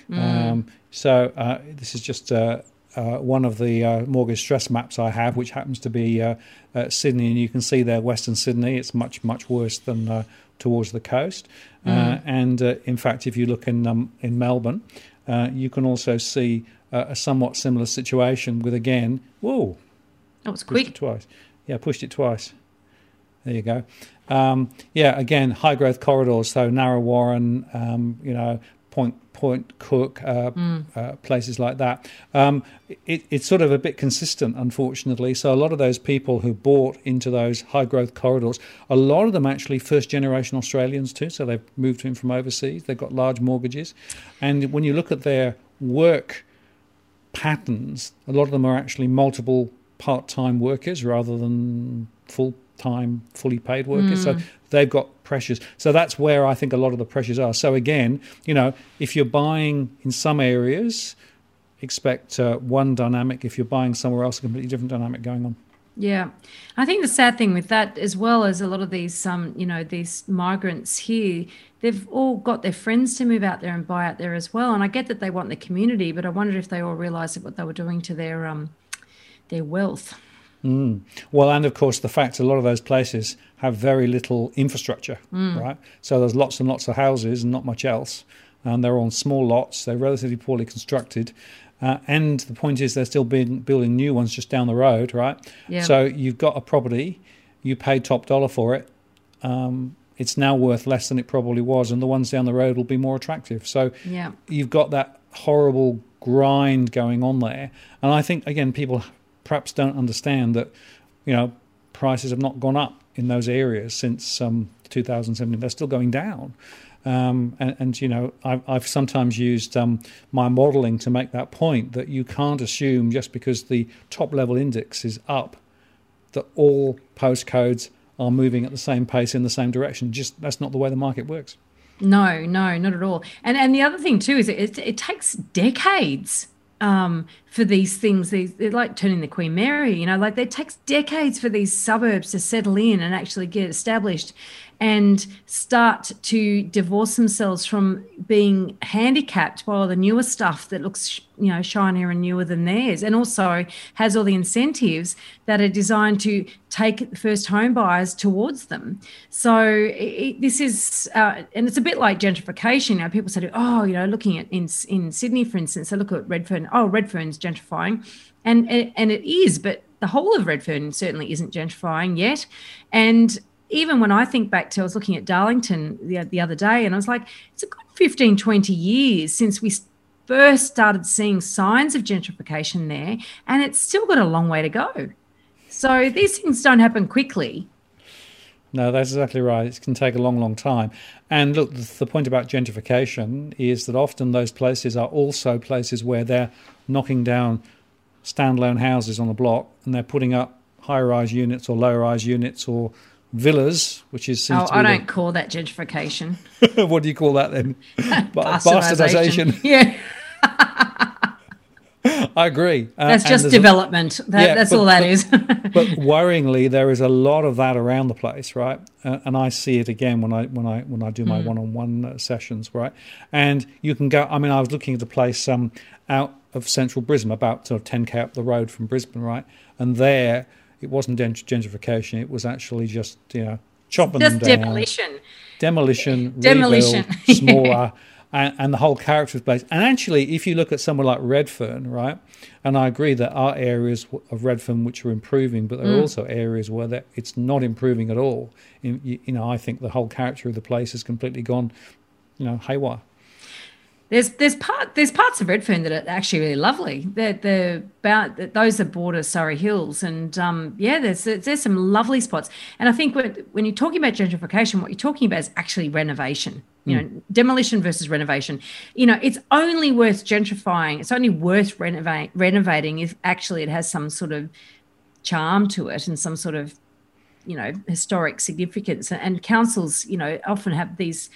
So this is just one of the mortgage stress maps I have, which happens to be Sydney, and you can see there Western Sydney. It's much worse than towards the coast. And in fact, if you look in Melbourne, you can also see a somewhat similar situation with, again, whoa. That was quick. Pushed it twice. Yeah, pushed it twice. There you go. Yeah, again, high growth corridors. So Narre Warren, you know, Point Cook, places like that. It's sort of a bit consistent, unfortunately. So a lot of those people who bought into those high growth corridors, a lot of them actually first generation Australians too. So they've moved in from overseas. They've got large mortgages, and when you look at their work patterns, a lot of them are actually multiple part-time workers rather than full-time, fully paid workers. So they've got pressures. So that's where I think a lot of the pressures are. So again, you know, if you're buying in some areas, expect one dynamic. If you're buying somewhere else, a completely different dynamic going on. Yeah. I think the sad thing with that, as well as a lot of these, you know, these migrants here, they've all got their friends to move out there and buy out there as well. And I get that they want the community, but I wondered if they all realised what they were doing to their wealth. Well, and of course, the fact a lot of those places have very little infrastructure, right? So there's lots and lots of houses and not much else. And they're on small lots. They're relatively poorly constructed. And the point is they're still building new ones just down the road, right? Yeah. So you've got a property, you paid top dollar for it. It's now worth less than it probably was, and the ones down the road will be more attractive. So you've got that horrible grind going on there. And I think, again, people perhaps don't understand that, you know, prices have not gone up in those areas since 2017. They're still going down. And you know, I've sometimes used my modelling to make that point, that you can't assume just because the top level index is up that all postcodes are moving at the same pace in the same direction. Just that's not the way the market works. No, not at all. And the other thing too is it takes decades for these things. They're like turning the Queen Mary, you know, like it takes decades for these suburbs to settle in and actually get established. and start to divorce themselves from being handicapped by all the newer stuff that looks, shinier and newer than theirs, and also has all the incentives that are designed to take first home buyers towards them. So this is, and it's a bit like gentrification. People say, looking at in Sydney, for instance, they look at Redfern. Oh, Redfern's gentrifying, and it is, but the whole of Redfern certainly isn't gentrifying yet. And even when I think back to, I was looking at Darlington the other day, and I was like, it's a good 15, 20 years since we first started seeing signs of gentrification there, and it's still got a long way to go. So these things don't happen quickly. No, that's exactly right. It can take a long, long time. And look, the point about gentrification is that often those places are also places where they're knocking down standalone houses on a block, and they're putting up high-rise units or low-rise units or villas, which is... I don't call that gentrification. What do you call that then? Bastardization. Yeah. I agree. That's just development. That's all that is. But worryingly, there is a lot of that around the place, right? And I see it again when I do my one-on-one sessions, right? And you can go. I mean, I was looking at a place out of central Brisbane, about sort of 10k up the road from Brisbane, right? And there, it wasn't gentrification; it was actually just chopping them down, demolition, rebuild, smaller. And the whole character of the place. And actually, if you look at somewhere like Redfern, right, and I agree there are areas of Redfern which are improving, but there are also areas where it's not improving at all. I think the whole character of the place has completely gone, haywire. There's parts of Redfern that are actually really lovely. Those are border Surrey Hills, and there's some lovely spots. And I think when you're talking about gentrification, what you're talking about is actually renovation. Demolition versus renovation. It's only worth gentrifying. It's only worth renovating if actually it has some sort of charm to it and some sort of historic significance. And councils often have these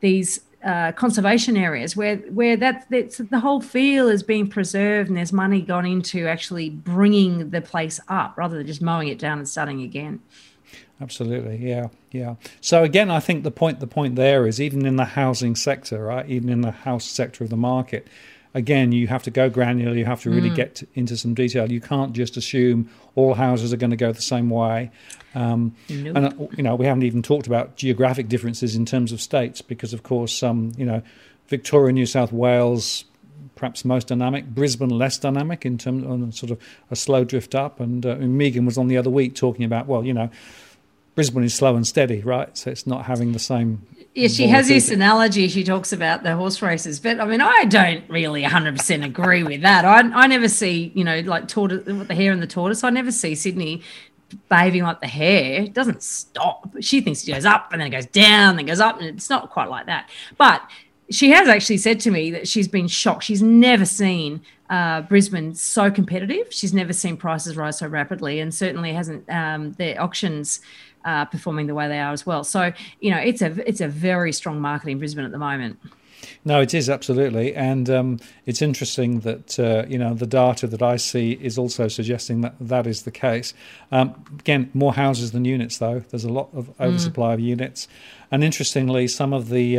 conservation areas where that's the whole feel is being preserved, and there's money gone into actually bringing the place up rather than just mowing it down and starting again. Absolutely, yeah. So again, I think the point there is, even in the housing sector, right? Even in the house sector of the market, again, you have to go granular. You have to really get into some detail. You can't just assume all houses are going to go the same way. Nope. And we haven't even talked about geographic differences in terms of states, because of course, Victoria, New South Wales, perhaps most dynamic. Brisbane less dynamic in terms of sort of a slow drift up. And Megan was on the other week talking about, Brisbane is slow and steady, right? So it's not having the same... Yeah, she has this analogy. She talks about the horse races, but I mean, I don't really 100% agree with that. I never see, like tortoise, the hare and the tortoise. I never see Sydney behaving like the hare. It doesn't stop. She thinks it goes up and then it goes down, then goes up, and it's not quite like that. But she has actually said to me that she's been shocked. She's never seen Brisbane so competitive. She's never seen prices rise so rapidly, and certainly hasn't their auctions performing the way they are as well. So, it's a very strong market in Brisbane at the moment. No, it is, absolutely. And it's interesting that, the data that I see is also suggesting that is the case. Again, more houses than units, though. There's a lot of oversupply of units. And interestingly, some of the...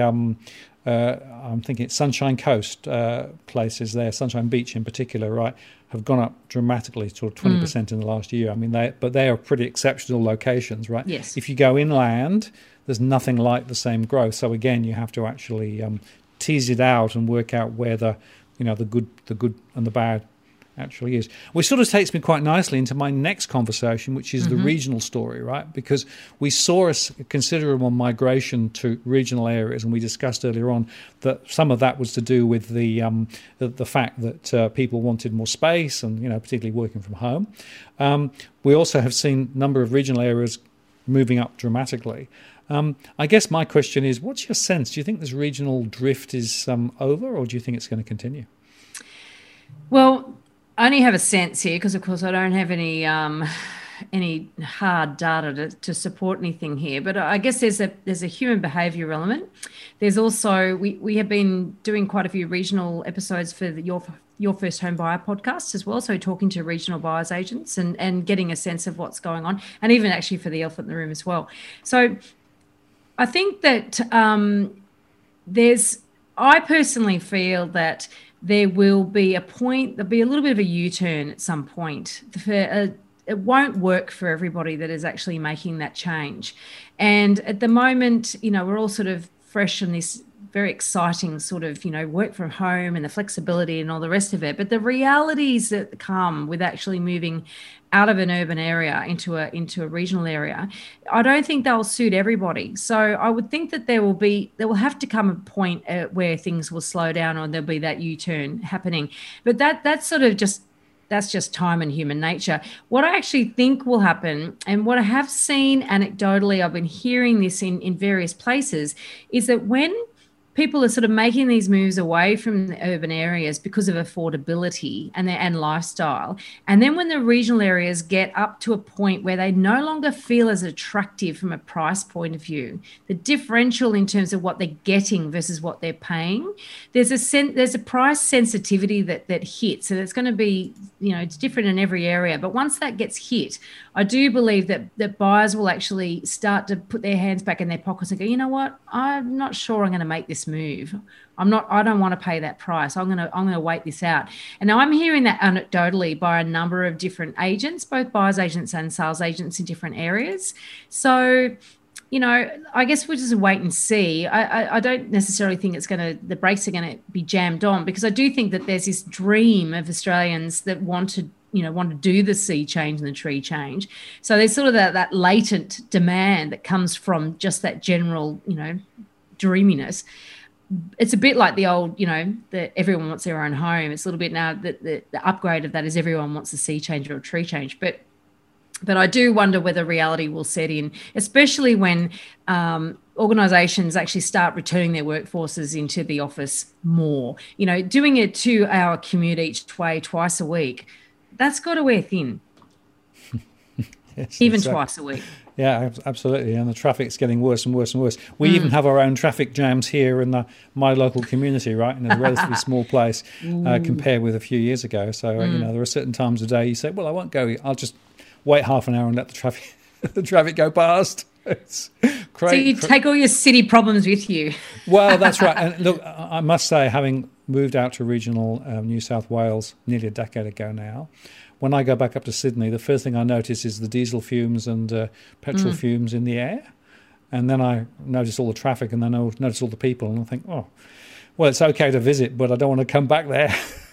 I'm thinking Sunshine Coast places there, Sunshine Beach in particular, right, have gone up dramatically, sort of 20% in the last year. I mean, they are pretty exceptional locations, right? Yes. If you go inland, there's nothing like the same growth. So again, you have to actually tease it out and work out where the good and the bad actually is. Which sort of takes me quite nicely into my next conversation, which is the regional story, right? Because we saw a considerable migration to regional areas, and we discussed earlier on that some of that was to do with the fact that people wanted more space, and particularly working from home. We also have seen a number of regional areas moving up dramatically. I guess my question is, what's your sense? Do you think this regional drift is over, or do you think it's going to continue? Well, I only have a sense here because, of course, I don't have any hard data to support anything here. But I guess there's a human behaviour element. There's also we have been doing quite a few regional episodes for your First Home Buyer podcast as well. So talking to regional buyers agents and getting a sense of what's going on, and even actually for the elephant in the room as well. So I think that I personally feel that there will be there'll be a little bit of a U-turn at some point. It won't work for everybody that is actually making that change. And at the moment, we're all sort of fresh in this very exciting sort of, work from home and the flexibility and all the rest of it. But the realities that come with actually moving out of an urban area into a regional area, I don't think they'll suit everybody. So I would think that there will have to come a point where things will slow down, or there'll be that U-turn happening. But that's just time and human nature. What I actually think will happen, and what I have seen anecdotally, I've been hearing this in various places, is that when people are sort of making these moves away from the urban areas because of affordability and lifestyle. And then when the regional areas get up to a point where they no longer feel as attractive from a price point of view, the differential in terms of what they're getting versus what they're paying, there's a price sensitivity that hits. And it's going to be, it's different in every area. But once that gets hit, I do believe that buyers will actually start to put their hands back in their pockets and go, you know what, I'm not sure I'm going to make this move. I don't want to pay that price. I'm going to wait this out. And now I'm hearing that anecdotally by a number of different agents, both buyers agents and sales agents in different areas. So, I guess we'll just wait and see. I don't necessarily think the brakes are going to be jammed on, because I do think that there's this dream of Australians that want to do the sea change and the tree change. So there's sort of that latent demand that comes from just that general, dreaminess. It's a bit like the old, that everyone wants their own home. It's a little bit now that the upgrade of that is everyone wants a sea change or a tree change. But I do wonder whether reality will set in, especially when organisations actually start returning their workforces into the office more. Doing a 2-hour commute each way twice a week, that's got to wear thin. Yes, even twice a week. Yeah, absolutely. And the traffic's getting worse and worse and worse. We even have our own traffic jams here in my local community, right, in a relatively small place compared with a few years ago. So, there are certain times of day you say, well, I won't go. I'll just wait half an hour and let the traffic go past. It's crazy. So you take all your city problems with you. Well, that's right. And look, I must say, having moved out to regional New South Wales nearly a decade ago now, when I go back up to Sydney, the first thing I notice is the diesel fumes and petrol fumes in the air. And then I notice all the traffic, and then I notice all the people, and I think, oh, well, it's okay to visit, but I don't want to come back there.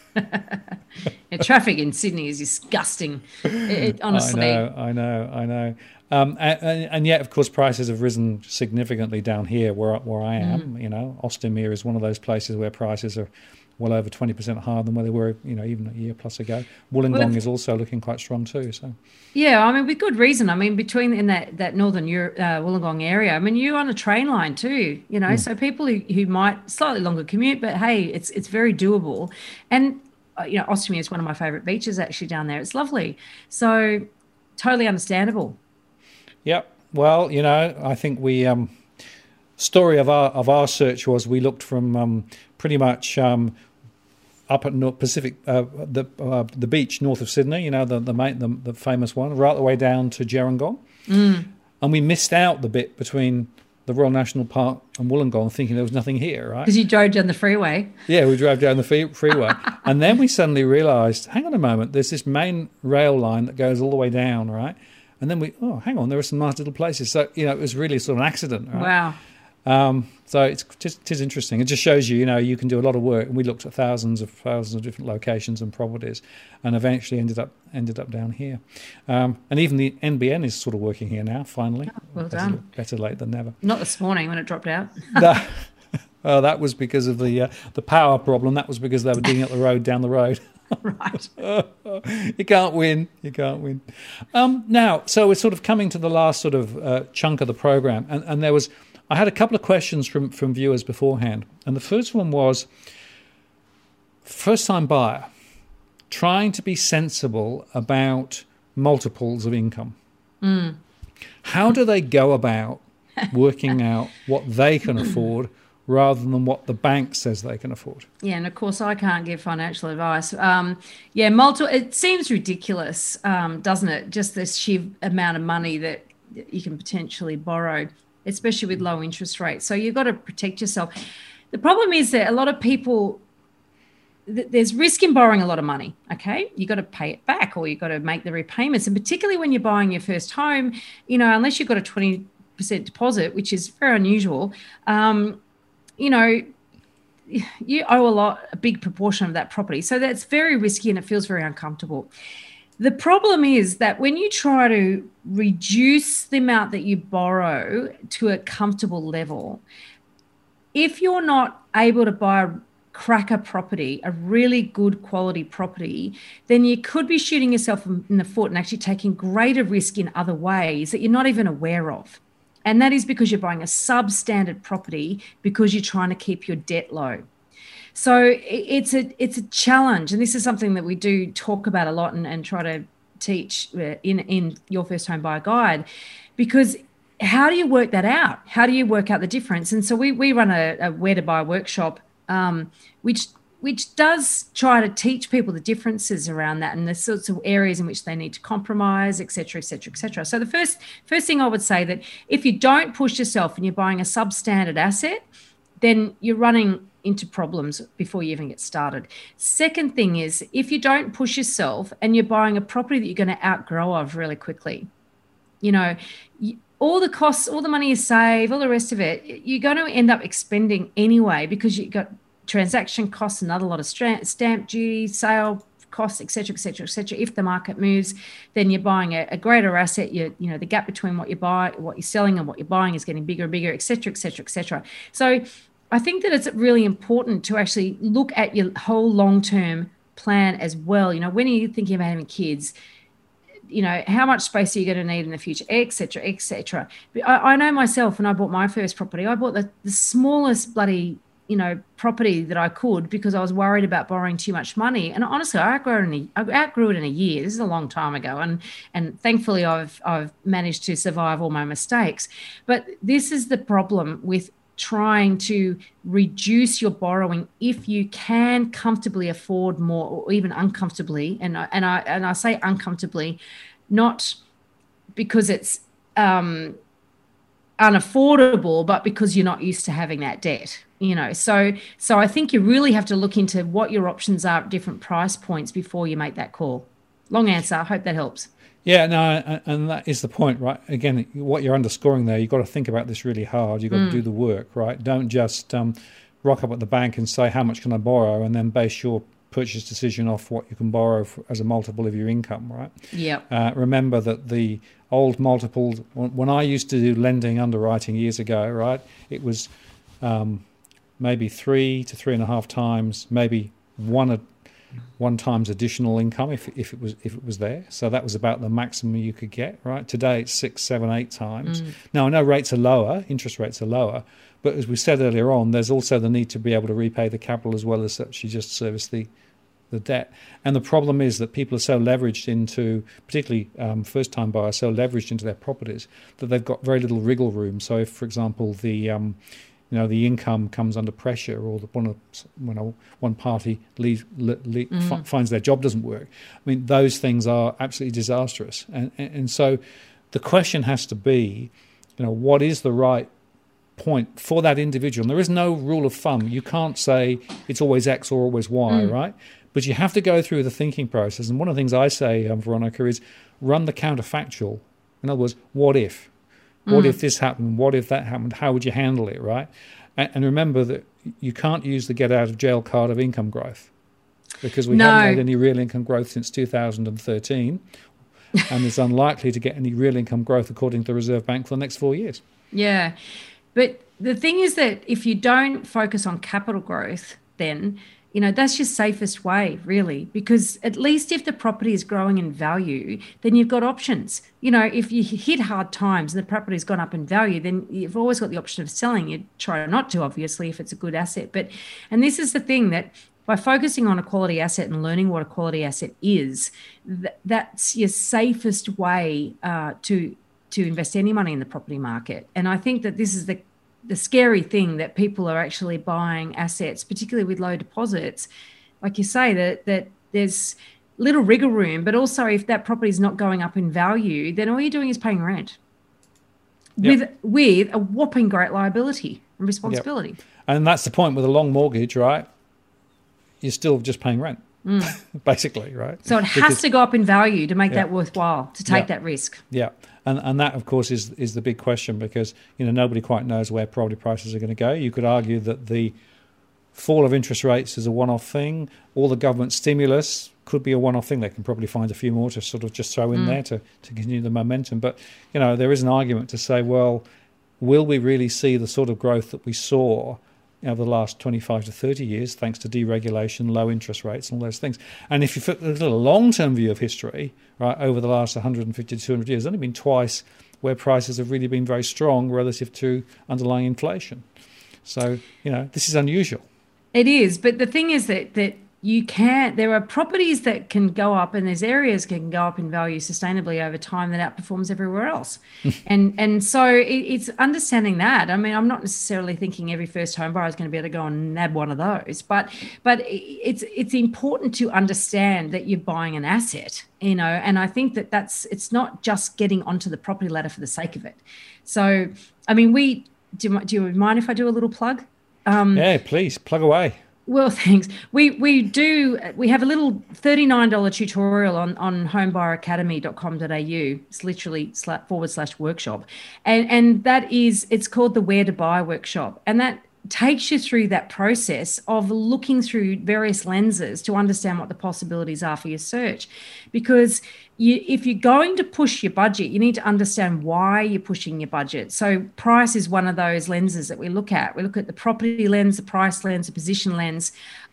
Traffic in Sydney is disgusting. Honestly. I know. And yet, of course, prices have risen significantly down here where I am. Austinmere is one of those places where prices are well over 20% higher than where they were, even a year plus ago. Wollongong is also looking quite strong too. So, yeah, I mean, with good reason. I mean, in that northern Wollongong area, I mean, you're on a train line too. So people who might slightly longer commute, but hey, it's very doable. And Austinmere is one of my favourite beaches actually down there. It's lovely. So totally understandable. Yep. Well, I think we story of our search was we looked from pretty much up at North Pacific, the beach north of Sydney, the famous one, right the way down to Gerringong, and we missed out the bit between the Royal National Park and Wollongong, thinking there was nothing here, right? Because you drove down the freeway. Yeah, we drove down the freeway, and then we suddenly realised, hang on a moment, there's this main rail line that goes all the way down, right? And then hang on, there are some nice little places. So it was really sort of an accident, right? Wow. So it is interesting. It just shows you, you can do a lot of work. And we looked at thousands of different locations and properties, and eventually ended up down here. And even the NBN is sort of working here now. Finally, well done. Better late than never. Not this morning when it dropped out. That was because of the power problem. That was because they were digging up the road down the road. Right. You can't win. Now, so we're sort of coming to the last sort of chunk of the program, and I had a couple of questions from viewers beforehand, and the first one was, first-time buyer, trying to be sensible about multiples of income. How do they go about working out what they can afford rather than what the bank says they can afford? Yeah, and of course I can't give financial advice. It seems ridiculous, doesn't it? Just this sheer amount of money that you can potentially borrow. especially with low interest rates. So you've got to protect yourself. The problem is that a lot of people, there's risk in borrowing a lot of money. Okay, you got to pay it back, or you got to make the repayments, and particularly when you're buying your first home, unless you've got a 20% deposit, which is very unusual, you owe a big proportion of that property. So that's very risky and it feels very uncomfortable. The problem is that when you try to reduce the amount that you borrow to a comfortable level, if you're not able to buy a cracker property, a really good quality property, then you could be shooting yourself in the foot and actually taking greater risk in other ways that you're not even aware of. And that is because you're buying a substandard property because you're trying to keep your debt low. So it's a challenge. And this is something that we do talk about a lot and try to teach in Your First Home Buyer Guide, because how do you work that out? How do you work out the difference? And so we run a Where to Buy workshop, which does try to teach people the differences around that and the sorts of areas in which they need to compromise, et cetera, et cetera, et cetera. So the first thing I would say, that if you don't push yourself and you're buying a substandard asset, then you're running into problems before you even get started. Second thing is, if you don't push yourself and you're buying a property that you're going to outgrow of really quickly, all the costs, all the money you save, all the rest of it, you're going to end up expending anyway, because you've got transaction costs, another lot of stamp duty, sale costs, et cetera, et cetera, et cetera. If the market moves, then you're buying a greater asset. The gap between what you're selling and what you're buying is getting bigger and bigger, et cetera, et cetera, et cetera. So I think that it's really important to actually look at your whole long-term plan as well. When are you thinking about having kids? How much space are you going to need in the future, et cetera, et cetera. I know myself, when I bought my first property, I bought the smallest bloody property that I could, because I was worried about borrowing too much money. And honestly, I outgrew it in a year. This is a long time ago. And thankfully I've managed to survive all my mistakes. But this is the problem with trying to reduce your borrowing if you can comfortably afford more, or even uncomfortably. And I say uncomfortably, not because it's unaffordable, but because you're not used to having that debt. So I think you really have to look into what your options are at different price points before you make that call. Long answer. I hope that helps. Yeah, no, and that is the point, right? Again, what you're underscoring there, you've got to think about this really hard. You've got to do the work, right? Don't just rock up at the bank and say, how much can I borrow? And then base your purchase decision off what you can borrow as a multiple of your income, right? Yeah. Remember that the old multiples, when I used to do lending underwriting years ago, right, it was maybe 3 to 3.5 times, maybe one times additional income if it was there. So that was about the maximum you could get, right? Today it's 6, 7, 8 times. Now I know rates are lower, interest rates are lower, but as we said earlier on, there's also the need to be able to repay the capital as well as actually just service the debt. And the problem is that people are so leveraged into, particularly first-time buyers, so leveraged into their properties that they've got very little wriggle room. So if, for example, the income comes under pressure, or one party finds their job doesn't work, I mean, those things are absolutely disastrous. And so the question has to be, what is the right point for that individual? And there is no rule of thumb. You can't say it's always X or always Y, right? But you have to go through the thinking process. And one of the things I say, Veronica, is run the counterfactual. In other words, what if? What if this happened? What if that happened? How would you handle it, right? And remember that you can't use the get-out-of-jail card of income growth, because we haven't had any real income growth since 2013, and it's unlikely to get any real income growth according to the Reserve Bank for the next 4 years. Yeah. But the thing is that if you don't focus on capital growth, then that's your safest way, really, because at least if the property is growing in value, then you've got options. If you hit hard times and the property's gone up in value, then you've always got the option of selling. You try not to, obviously, if it's a good asset. And this is the thing, that by focusing on a quality asset and learning what a quality asset is, that's your safest way to invest any money in the property market. And I think that this is the scary thing, that people are actually buying assets, particularly with low deposits, like you say, that there's little wriggle room, but also if that property is not going up in value, then all you're doing is paying rent. with a whopping great liability and responsibility. Yep. And that's the point with a long mortgage, right? You're still just paying rent, basically, right? So it has to go up in value to make that worthwhile, to take that risk. Yeah. And that, of course, is the big question, because, nobody quite knows where property prices are going to go. You could argue that the fall of interest rates is a one-off thing. All the government stimulus could be a one-off thing. They can probably find a few more to sort of just throw in there to continue the momentum. But, there is an argument to say, well, will we really see the sort of growth that we saw the last 25 to 30 years, thanks to deregulation, low interest rates, and all those things? And if you look at a long-term view of history, right, over the last 150 to 200 years, there's only been twice where prices have really been very strong relative to underlying inflation. So, this is unusual. It is, but the thing is that there are properties that can go up, and there's areas that can go up in value sustainably over time that outperforms everywhere else. and so it's understanding that. I mean, I'm not necessarily thinking every first home buyer is going to be able to go and nab one of those, but it's important to understand that you're buying an asset, and I think it's not just getting onto the property ladder for the sake of it. So, I mean, do you mind if I do a little plug? Yeah, please, plug away. Well, thanks. We have a little $39 tutorial on homebuyeracademy.com.au. It's literally /workshop. And it's called the Where to Buy workshop. And that takes you through that process of looking through various lenses to understand what the possibilities are for your search. Because if you're going to push your budget, you need to understand why you're pushing your budget. So price is one of those lenses that we look at. We look at the property lens, the price lens, the position lens.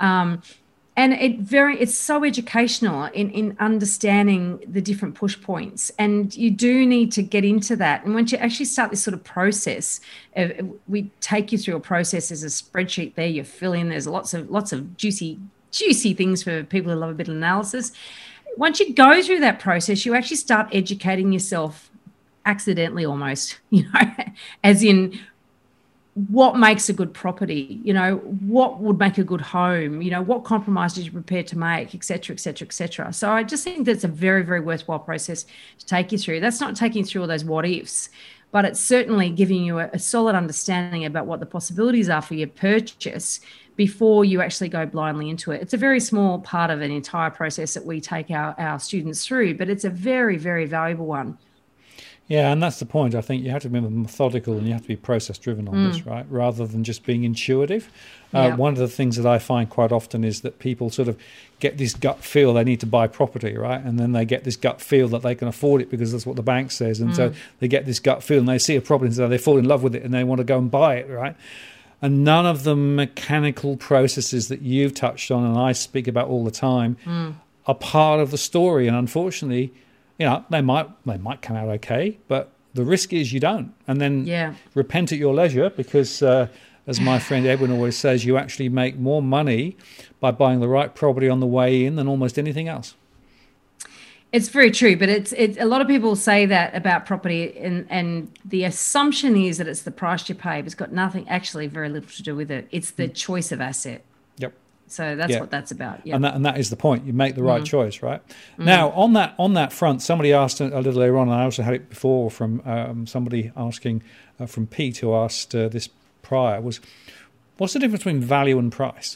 And it's so educational in understanding the different push points. And you do need to get into that. And once you actually start this sort of process, we take you through a process. There's a spreadsheet there you fill in. There's lots of juicy things for people who love a bit of analysis. Once you go through that process, you actually start educating yourself accidentally almost, as in what makes a good property, what would make a good home, what compromises are you prepared to make, et cetera, et cetera, et cetera. So I just think that's a very, very worthwhile process to take you through. That's not taking you through all those what ifs, but it's certainly giving you a solid understanding about what the possibilities are for your purchase before you actually go blindly into it. It's a very small part of an entire process that we take our students through, but it's a very, very valuable one. Yeah, and that's the point. I think you have to be methodical and you have to be process-driven on this, right, rather than just being intuitive. One of the things that I find quite often is that people sort of get this gut feel they need to buy property, right, and then they get this gut feel that they can afford it because that's what the bank says, and so they get this gut feel and they see a property and so they fall in love with it and they want to go and buy it, right? And none of the mechanical processes that you've touched on and I speak about all the time are part of the story. And unfortunately, they might come out okay, but the risk is you don't. And then repent at your leisure because, as my friend Edwin always says, you actually make more money by buying the right property on the way in than almost anything else. It's very true, but it's a lot of people say that about property, and the assumption is that it's the price you pay, but it's got very little to do with it. It's the choice of asset. Yep. So that's what that's about. Yep. And that is the point. You make the right choice, right? Now, on that front, somebody asked a little earlier on, and I also had it before from somebody asking from Pete, who asked this prior, was what's the difference between value and price?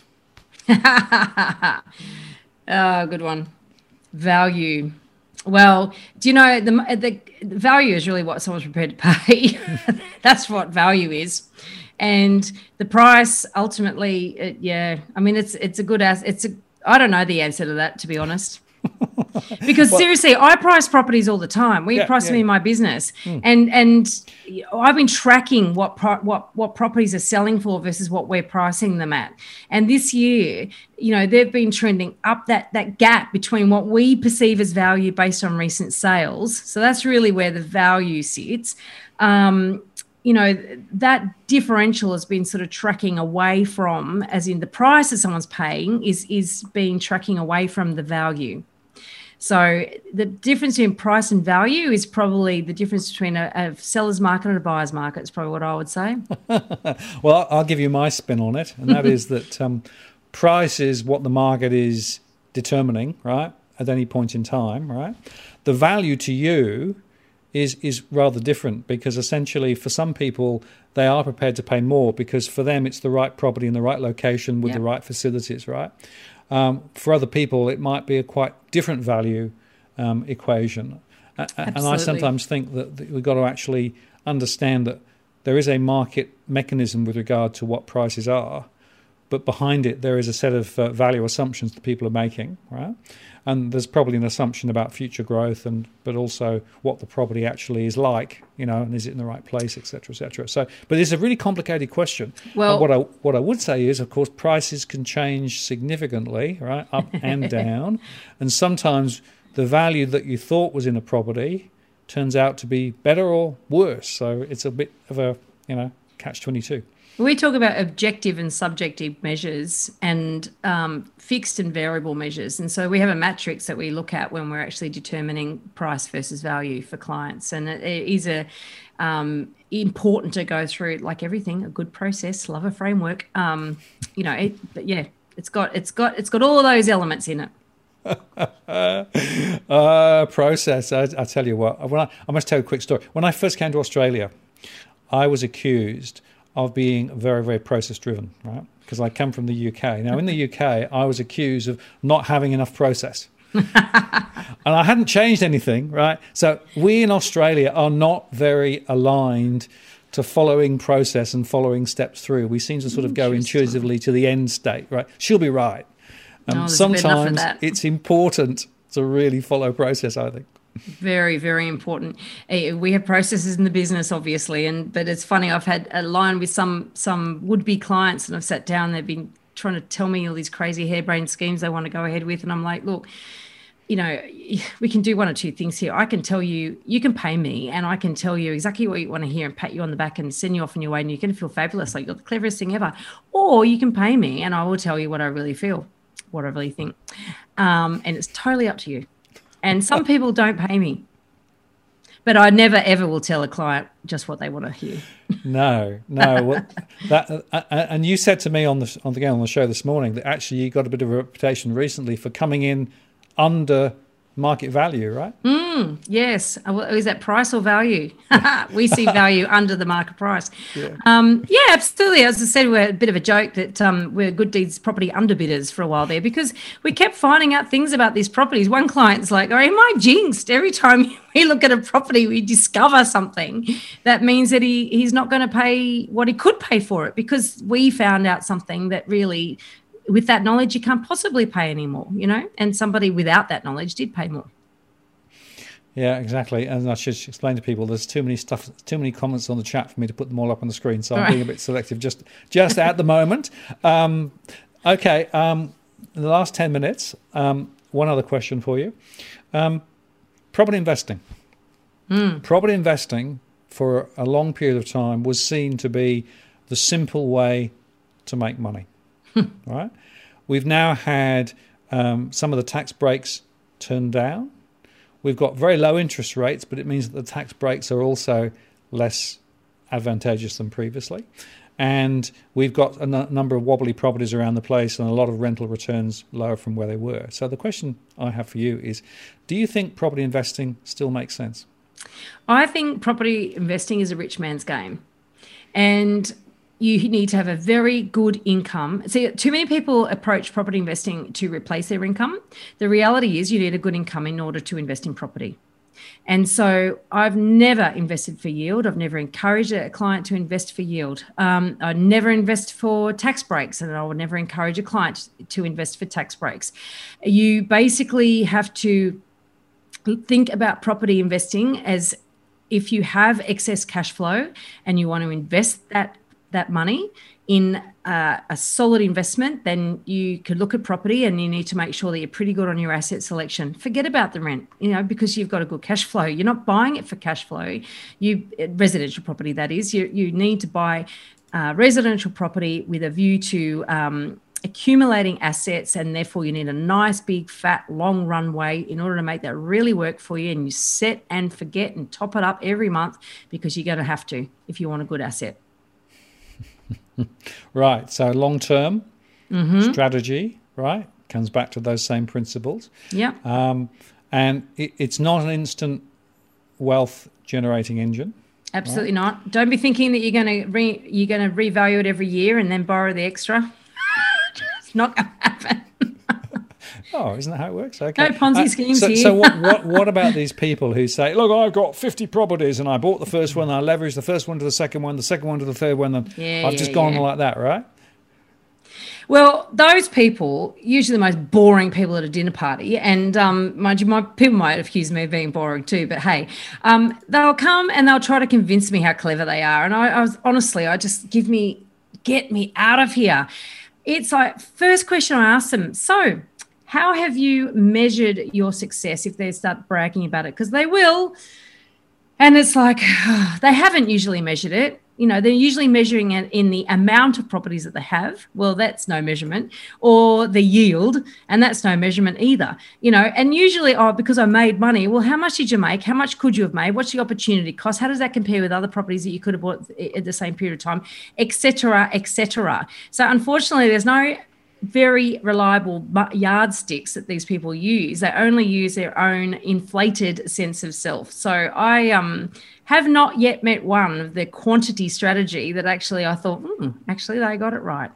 Good one. Value. Well, do you know the value is really what someone's prepared to pay? That's what value is, and the price ultimately, I mean, it's a good I don't know the answer to that, to be honest. Because seriously, I price properties all the time. We price them in my business, and I've been tracking what properties are selling for versus what we're pricing them at. And this year, they've been trending up that gap between what we perceive as value based on recent sales. So that's really where the value sits. That differential has been sort of tracking away from, as in the price that someone's paying is being tracking away from the value. So the difference between price and value is probably the difference between a seller's market and a buyer's market is probably what I would say. Well, I'll give you my spin on it, and that is that price is what the market is determining, right, at any point in time, right? The value to you is rather different, because essentially for some people they are prepared to pay more because for them it's the right property in the right location with the right facilities, right? For other people it might be a quite different value equation. And I sometimes think that we've got to actually understand that there is a market mechanism with regard to what prices are, but behind it there is a set of value assumptions that people are making, right? And there's probably an assumption about future growth, but also what the property actually is like, and is it in the right place, et cetera, et cetera. So, but it's a really complicated question. Well, what I would say is, of course, prices can change significantly, right, up and down, and sometimes the value that you thought was in a property turns out to be better or worse. So it's a bit of a catch-22. We talk about objective and subjective measures and fixed and variable measures. And so we have a matrix that we look at when we're actually determining price versus value for clients. And it is important to go through, like everything, a good process, love a framework. It's got all of those elements in it. Process. I tell you what, I must tell you a quick story. When I first came to Australia, I was accused of being very, very process-driven, right? Because I come from the UK. Now, in the UK, I was accused of not having enough process. And I hadn't changed anything, right? So we in Australia are not very aligned to following process and following steps through. We seem to sort of go intuitively to the end state, right? She'll be right. Sometimes it's important to really follow process, I think. Very, very important. We have processes in the business, obviously, but it's funny. I've had a line with some would-be clients, and I've sat down. They've been trying to tell me all these crazy harebrained schemes they want to go ahead with, and I'm like, look, we can do one or two things here. I can tell you, you can pay me, and I can tell you exactly what you want to hear and pat you on the back and send you off on your way, and you're going to feel fabulous, like you're the cleverest thing ever. Or you can pay me, and I will tell you what I really feel, what I really think, and it's totally up to you. And some people don't pay me, but I never ever will tell a client just what they want to hear. No. Well, and you said to me on the show this morning that actually you got a bit of a reputation recently for coming in under market value, right? Yes. Is that price or value? We see value under the market price. Yeah. Absolutely. As I said, we're a bit of a joke that we're Good Deeds property underbidders for a while there because we kept finding out things about these properties. One client's like, am I jinxed? Every time we look at a property, we discover something that means that he's not going to pay what he could pay for it because we found out something that really, with that knowledge, you can't possibly pay anymore, and somebody without that knowledge did pay more. Yeah, exactly. And I should explain to people there's too many comments on the chat for me to put them all up on the screen, so I'm being a bit selective just at the moment. In the last 10 minutes, one other question for you. Property investing. Property investing for a long period of time was seen to be the simple way to make money. Right? We've now had some of the tax breaks turned down. We've got very low interest rates, but it means that the tax breaks are also less advantageous than previously. And we've got a number of wobbly properties around the place and a lot of rental returns lower from where they were. So the question I have for you is, do you think property investing still makes sense? I think property investing is a rich man's game. And you need to have a very good income. See, too many people approach property investing to replace their income. The reality is you need a good income in order to invest in property. And so I've never invested for yield. I've never encouraged a client to invest for yield. I never invest for tax breaks, and I would never encourage a client to invest for tax breaks. You basically have to think about property investing as if you have excess cash flow and you want to invest that money in a solid investment, then you could look at property and you need to make sure that you're pretty good on your asset selection. Forget about the rent, because you've got a good cash flow. You're not buying it for cash flow. Residential property, that is. You need to buy residential property with a view to accumulating assets, and therefore you need a nice, big, fat, long runway in order to make that really work for you. And you set and forget and top it up every month because you're going to have to if you want a good asset. Right. So long-term strategy, right, comes back to those same principles. Yeah. And it's not an instant wealth generating engine. Absolutely not. Don't be thinking that you're going to revalue it every year and then borrow the extra. It's not going to happen. Oh, isn't that how it works? Okay. No Ponzi schemes here. So what about these people who say, look, I've got 50 properties and I bought the first one, I leveraged the first one to the second one to the third one, and I've just gone like that, right? Well, those people, usually the most boring people at a dinner party, and mind you, people might accuse me of being boring too, but hey, they'll come and they'll try to convince me how clever they are. And I was honestly, get me out of here. It's like, first question I ask them, so how have you measured your success if they start bragging about it? Because they will. And it's like, they haven't usually measured it. You know, they're usually measuring it in the amount of properties that they have. Well, that's no measurement. Or the yield, and that's no measurement either. You know, and usually, because I made money. Well, how much did you make? How much could you have made? What's the opportunity cost? How does that compare with other properties that you could have bought at the same period of time, et cetera, et cetera. So unfortunately, there's no very reliable yardsticks that these people use. They only use their own inflated sense of self. So I have not yet met one of the quantity strategy that actually I thought, actually they got it right.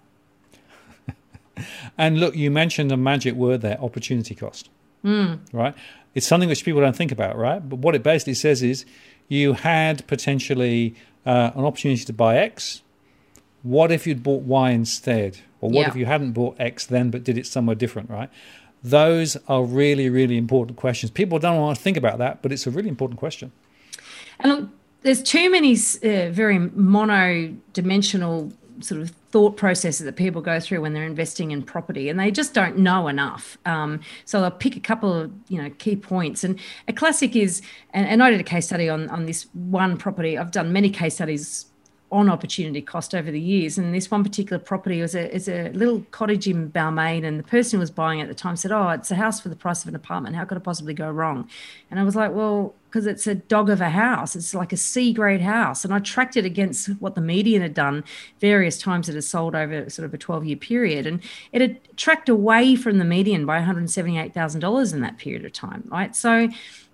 And look, you mentioned a magic word there, opportunity cost, right? It's something which people don't think about, right? But what it basically says is you had potentially an opportunity to buy X. What if you'd bought Y instead? Or what if you hadn't bought X then but did it somewhere different, right? Those are really, really important questions. People don't want to think about that, but it's a really important question. And look, there's too many very mono-dimensional sort of thought processes that people go through when they're investing in property, and they just don't know enough. So they'll pick a couple of key points. And a classic is, and I did a case study on this one property. I've done many case studies on opportunity cost over the years, and this one particular property is a little cottage in Balmain, and the person who was buying it at the time said, it's a house for the price of an apartment, how could it possibly go wrong? And I was like, well, because it's a dog of a house, it's like a C-grade house. And I tracked it against what the median had done various times. It has sold over sort of a 12-year period, and it had tracked away from the median by $178,000 in that period of time, right? So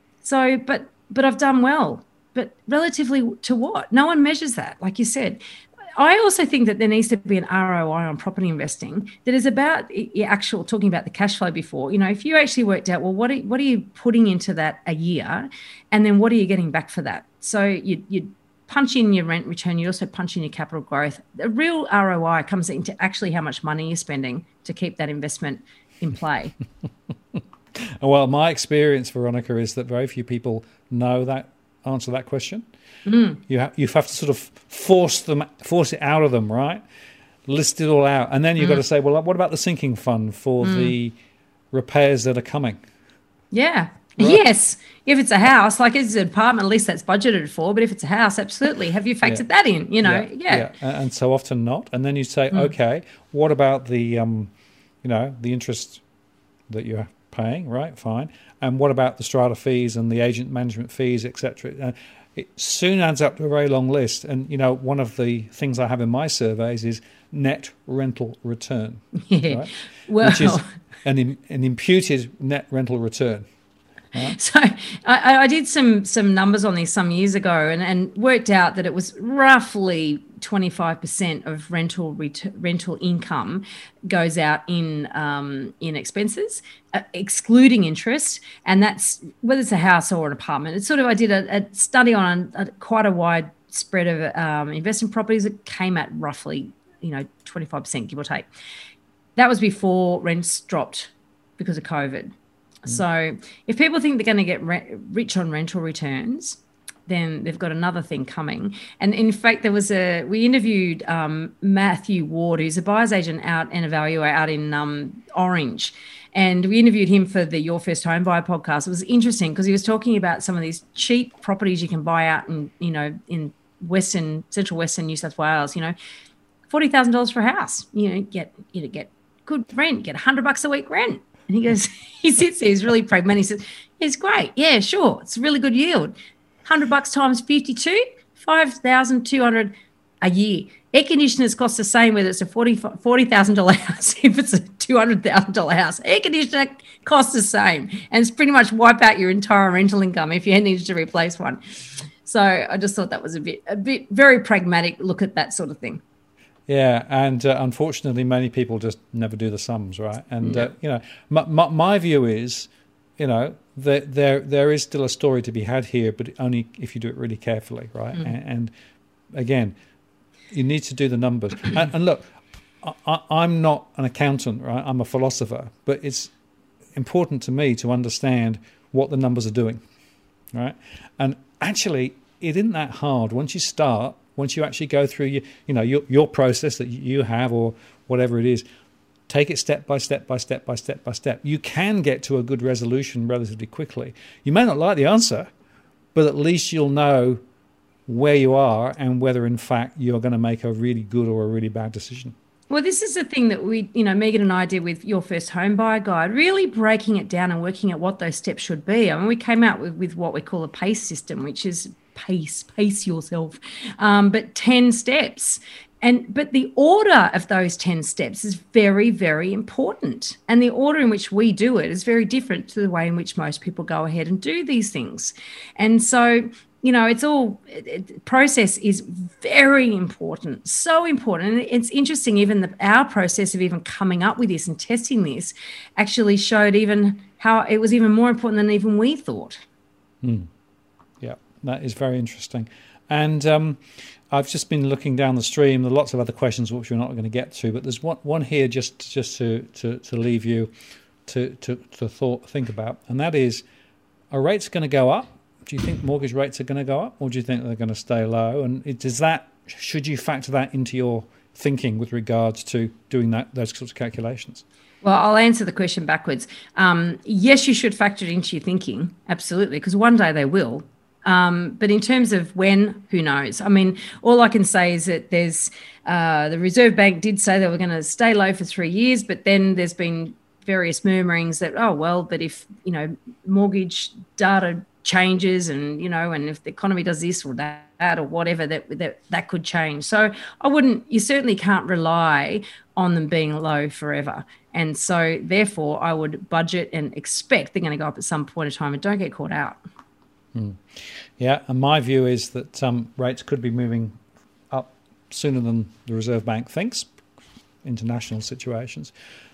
but I've done well. But relatively to what? No one measures that, like you said. I also think that there needs to be an ROI on property investing that is about talking about the cash flow before. If you actually worked out, well, what are you putting into that a year, and then what are you getting back for that? So you punch in your rent return, you also punch in your capital growth. The real ROI comes into actually how much money you're spending to keep that investment in play. Well, my experience, Veronica, is that very few people know that answer that question. You have to sort of force it out of them, right? List it all out, and then you've got to say, well, what about the sinking fund for the repairs that are coming? Yeah. Right. Yes. If it's a house, like it's an apartment, at least that's budgeted for. But if it's a house, absolutely. Have you factored that in? Yeah. And so often not. And then you say, okay, what about the the interest that you're paying? Right, fine. And what about the strata fees and the agent management fees, etc.? It soon adds up to a very long list. And, one of the things I have in my surveys is net rental return, right? Well, which is an imputed net rental return. Right? So I did some numbers on these some years ago and worked out that it was roughly 25% of rental income goes out in expenses, excluding interest, and that's whether it's a house or an apartment. It's I did a study on quite a wide spread of investment properties. It came at roughly 25%, give or take. That was before rents dropped because of COVID. So if people think they're going to get rich on rental returns, then they've got another thing coming. And in fact, we interviewed Matthew Ward, who's a buyer's agent and evaluator out in Orange. And we interviewed him for the Your First Home Buyer podcast. It was interesting because he was talking about some of these cheap properties you can buy out in central western New South Wales, $40,000 for a house. Get good rent, get $100 a week rent. And he goes, he sits there, he's really pragmatic. He says, it's great. Yeah, sure. It's a really good yield. $100 times 52, $5,200 a year. Air conditioners cost the same whether it's a $40,000 house, if it's a $200,000 house. Air conditioner costs the same. And it's pretty much wipe out your entire rental income if you needed to replace one. So I just thought that was a bit very pragmatic look at that sort of thing. Yeah, and unfortunately, many people just never do the sums, right? And my view is, that there is still a story to be had here, but only if you do it really carefully, right? And again, you need to do the numbers. And look, I'm not an accountant, right? I'm a philosopher, but it's important to me to understand what the numbers are doing, right? And actually, it isn't that hard once you actually go through your process that you have or whatever it is. Take it step by step by step by step by step. You can get to a good resolution relatively quickly. You may not like the answer, but at least you'll know where you are and whether, in fact, you're going to make a really good or a really bad decision. Well, this is the thing that Megan and I did with Your First Home Buyer Guide, really breaking it down and working at what those steps should be. I mean, we came out with what we call a PACE system, which is pace yourself, but 10 steps. But the order of those 10 steps is very, very important. And the order in which we do it is very different to the way in which most people go ahead and do these things. And so, process is very important, so important. And it's interesting, even our process of even coming up with this and testing this actually showed even how it was even more important than even we thought. Yeah, that is very interesting. And I've just been looking down the stream. There are lots of other questions which we're not going to get to, but there's one here just to leave you to think about, and that is: are rates going to go up? Do you think mortgage rates are going to go up, or do you think they're going to stay low? And should you factor that into your thinking with regards to doing those sorts of calculations? Well, I'll answer the question backwards. Yes, you should factor it into your thinking, absolutely, because one day they will. But in terms of when, who knows? I mean, all I can say is that there's the Reserve Bank did say they were going to stay low for 3 years, but then there's been various murmurings that, but if, mortgage data changes and, and if the economy does this or that or whatever, that could change. So you certainly can't rely on them being low forever. And so therefore I would budget and expect they're going to go up at some point in time, and don't get caught out. Yeah, and my view is that rates could be moving up sooner than the Reserve Bank thinks, international situations.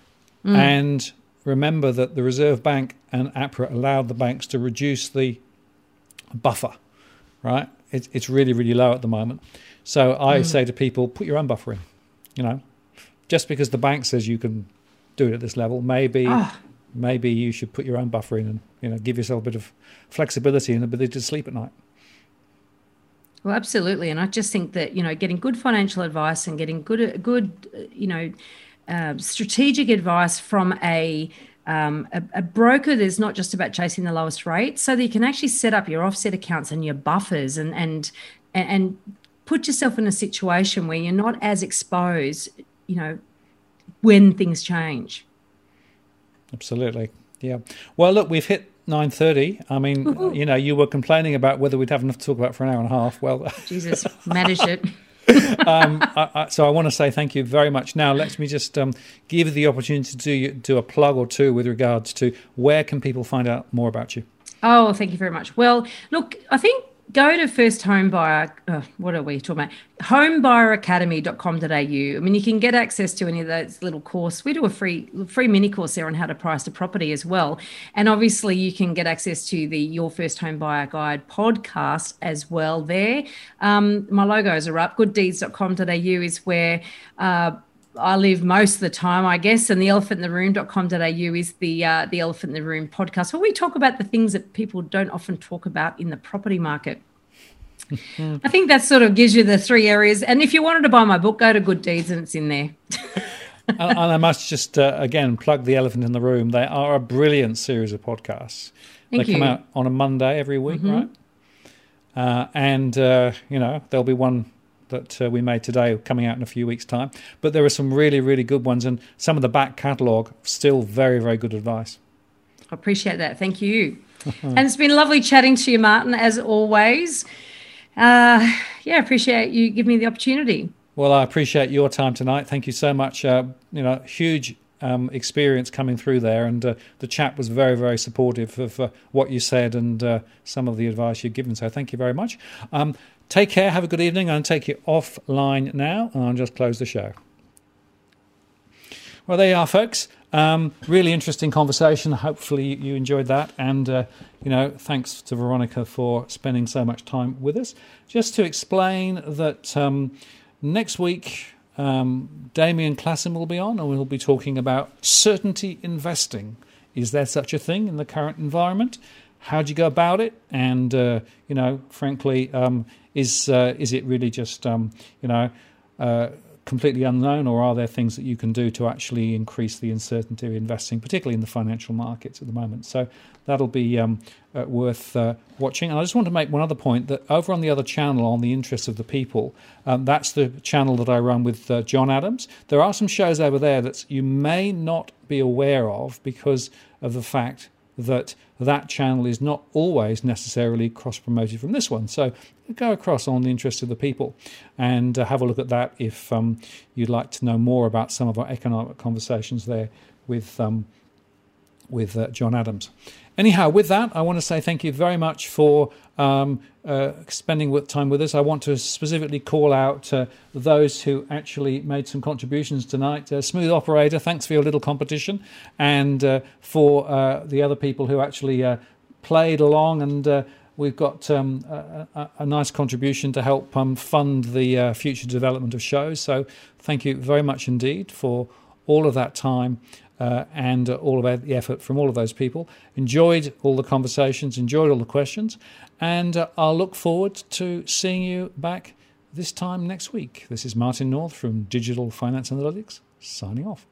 And remember that the Reserve Bank and APRA allowed the banks to reduce the buffer, right? It's really, really low at the moment. So I say to people, put your own buffer in. Just because the bank says you can do it at this level, maybe you should put your own buffer in and give yourself a bit of flexibility and ability to sleep at night. Well, absolutely. And I just think that, getting good financial advice and getting good strategic advice from a broker that's not just about chasing the lowest rate, so that you can actually set up your offset accounts and your buffers and put yourself in a situation where you're not as exposed, when things change. Absolutely. Yeah. Well, look, we've hit 9:30. I mean, you were complaining about whether we'd have enough to talk about for an hour and a half. Well, Jesus, manage it. So I want to say thank you very much. Now, let me just give you the opportunity to do a plug or two with regards to where can people find out more about you. Oh, thank you very much. Well, look, I think go to First Home Buyer, what are we talking about? homebuyeracademy.com.au. I mean, you can get access to any of those little course. We do a free mini course there on how to price a property as well. And obviously you can get access to the Your First Home Buyer Guide podcast as well there. My logos are up. gooddeeds.com.au is where I live most of the time, I guess, and the elephantintheroom.com.au is the Elephant in the Room podcast, where we talk about the things that people don't often talk about in the property market. I think that sort of gives you the three areas. And if you wanted to buy my book, go to Good Deeds and it's in there. And I must just, again, plug the Elephant in the Room. They are a brilliant series of podcasts. They come out on a Monday every week, right? And there'll be one that we made today coming out in a few weeks' time. But there are some really, really good ones, and some of the back catalogue, still very, very good advice. I appreciate that. Thank you. And it's been lovely chatting to you, Martin, as always. Appreciate you giving me the opportunity. Well, I appreciate your time tonight. Thank you so much. Huge experience coming through there, and the chat was very, very supportive of what you said and some of the advice you've given. So thank you very much. Take care. Have a good evening. I'll take you offline now, and I'll just close the show. Well, there you are, folks. Really interesting conversation. Hopefully you enjoyed that. And, thanks to Veronica for spending so much time with us. Just to explain that next week, Damien Klassen will be on, and we'll be talking about certainty investing. Is there such a thing in the current environment? How do you go about it? And, frankly, is it really just, completely unknown, or are there things that you can do to actually increase the uncertainty of investing, particularly in the financial markets at the moment? So that'll be worth watching. And I just want to make one other point, that over on the other channel, on the Interests of the People, that's the channel that I run with John Adams. There are some shows over there that you may not be aware of because of the fact that channel is not always necessarily cross-promoted from this one. So go across on the Interest of the People and have a look at that if you'd like to know more about some of our economic conversations there with John Adams. Anyhow, with that, I want to say thank you very much for spending time with us. I want to specifically call out those who actually made some contributions tonight. Smooth Operator, thanks for your little competition, and for the other people who actually played along. And we've got a nice contribution to help fund the future development of shows. So thank you very much indeed for all of that time. And all of the effort from all of those people. Enjoyed all the conversations, enjoyed all the questions, and I'll look forward to seeing you back this time next week. This is Martin North from Digital Finance Analytics, signing off.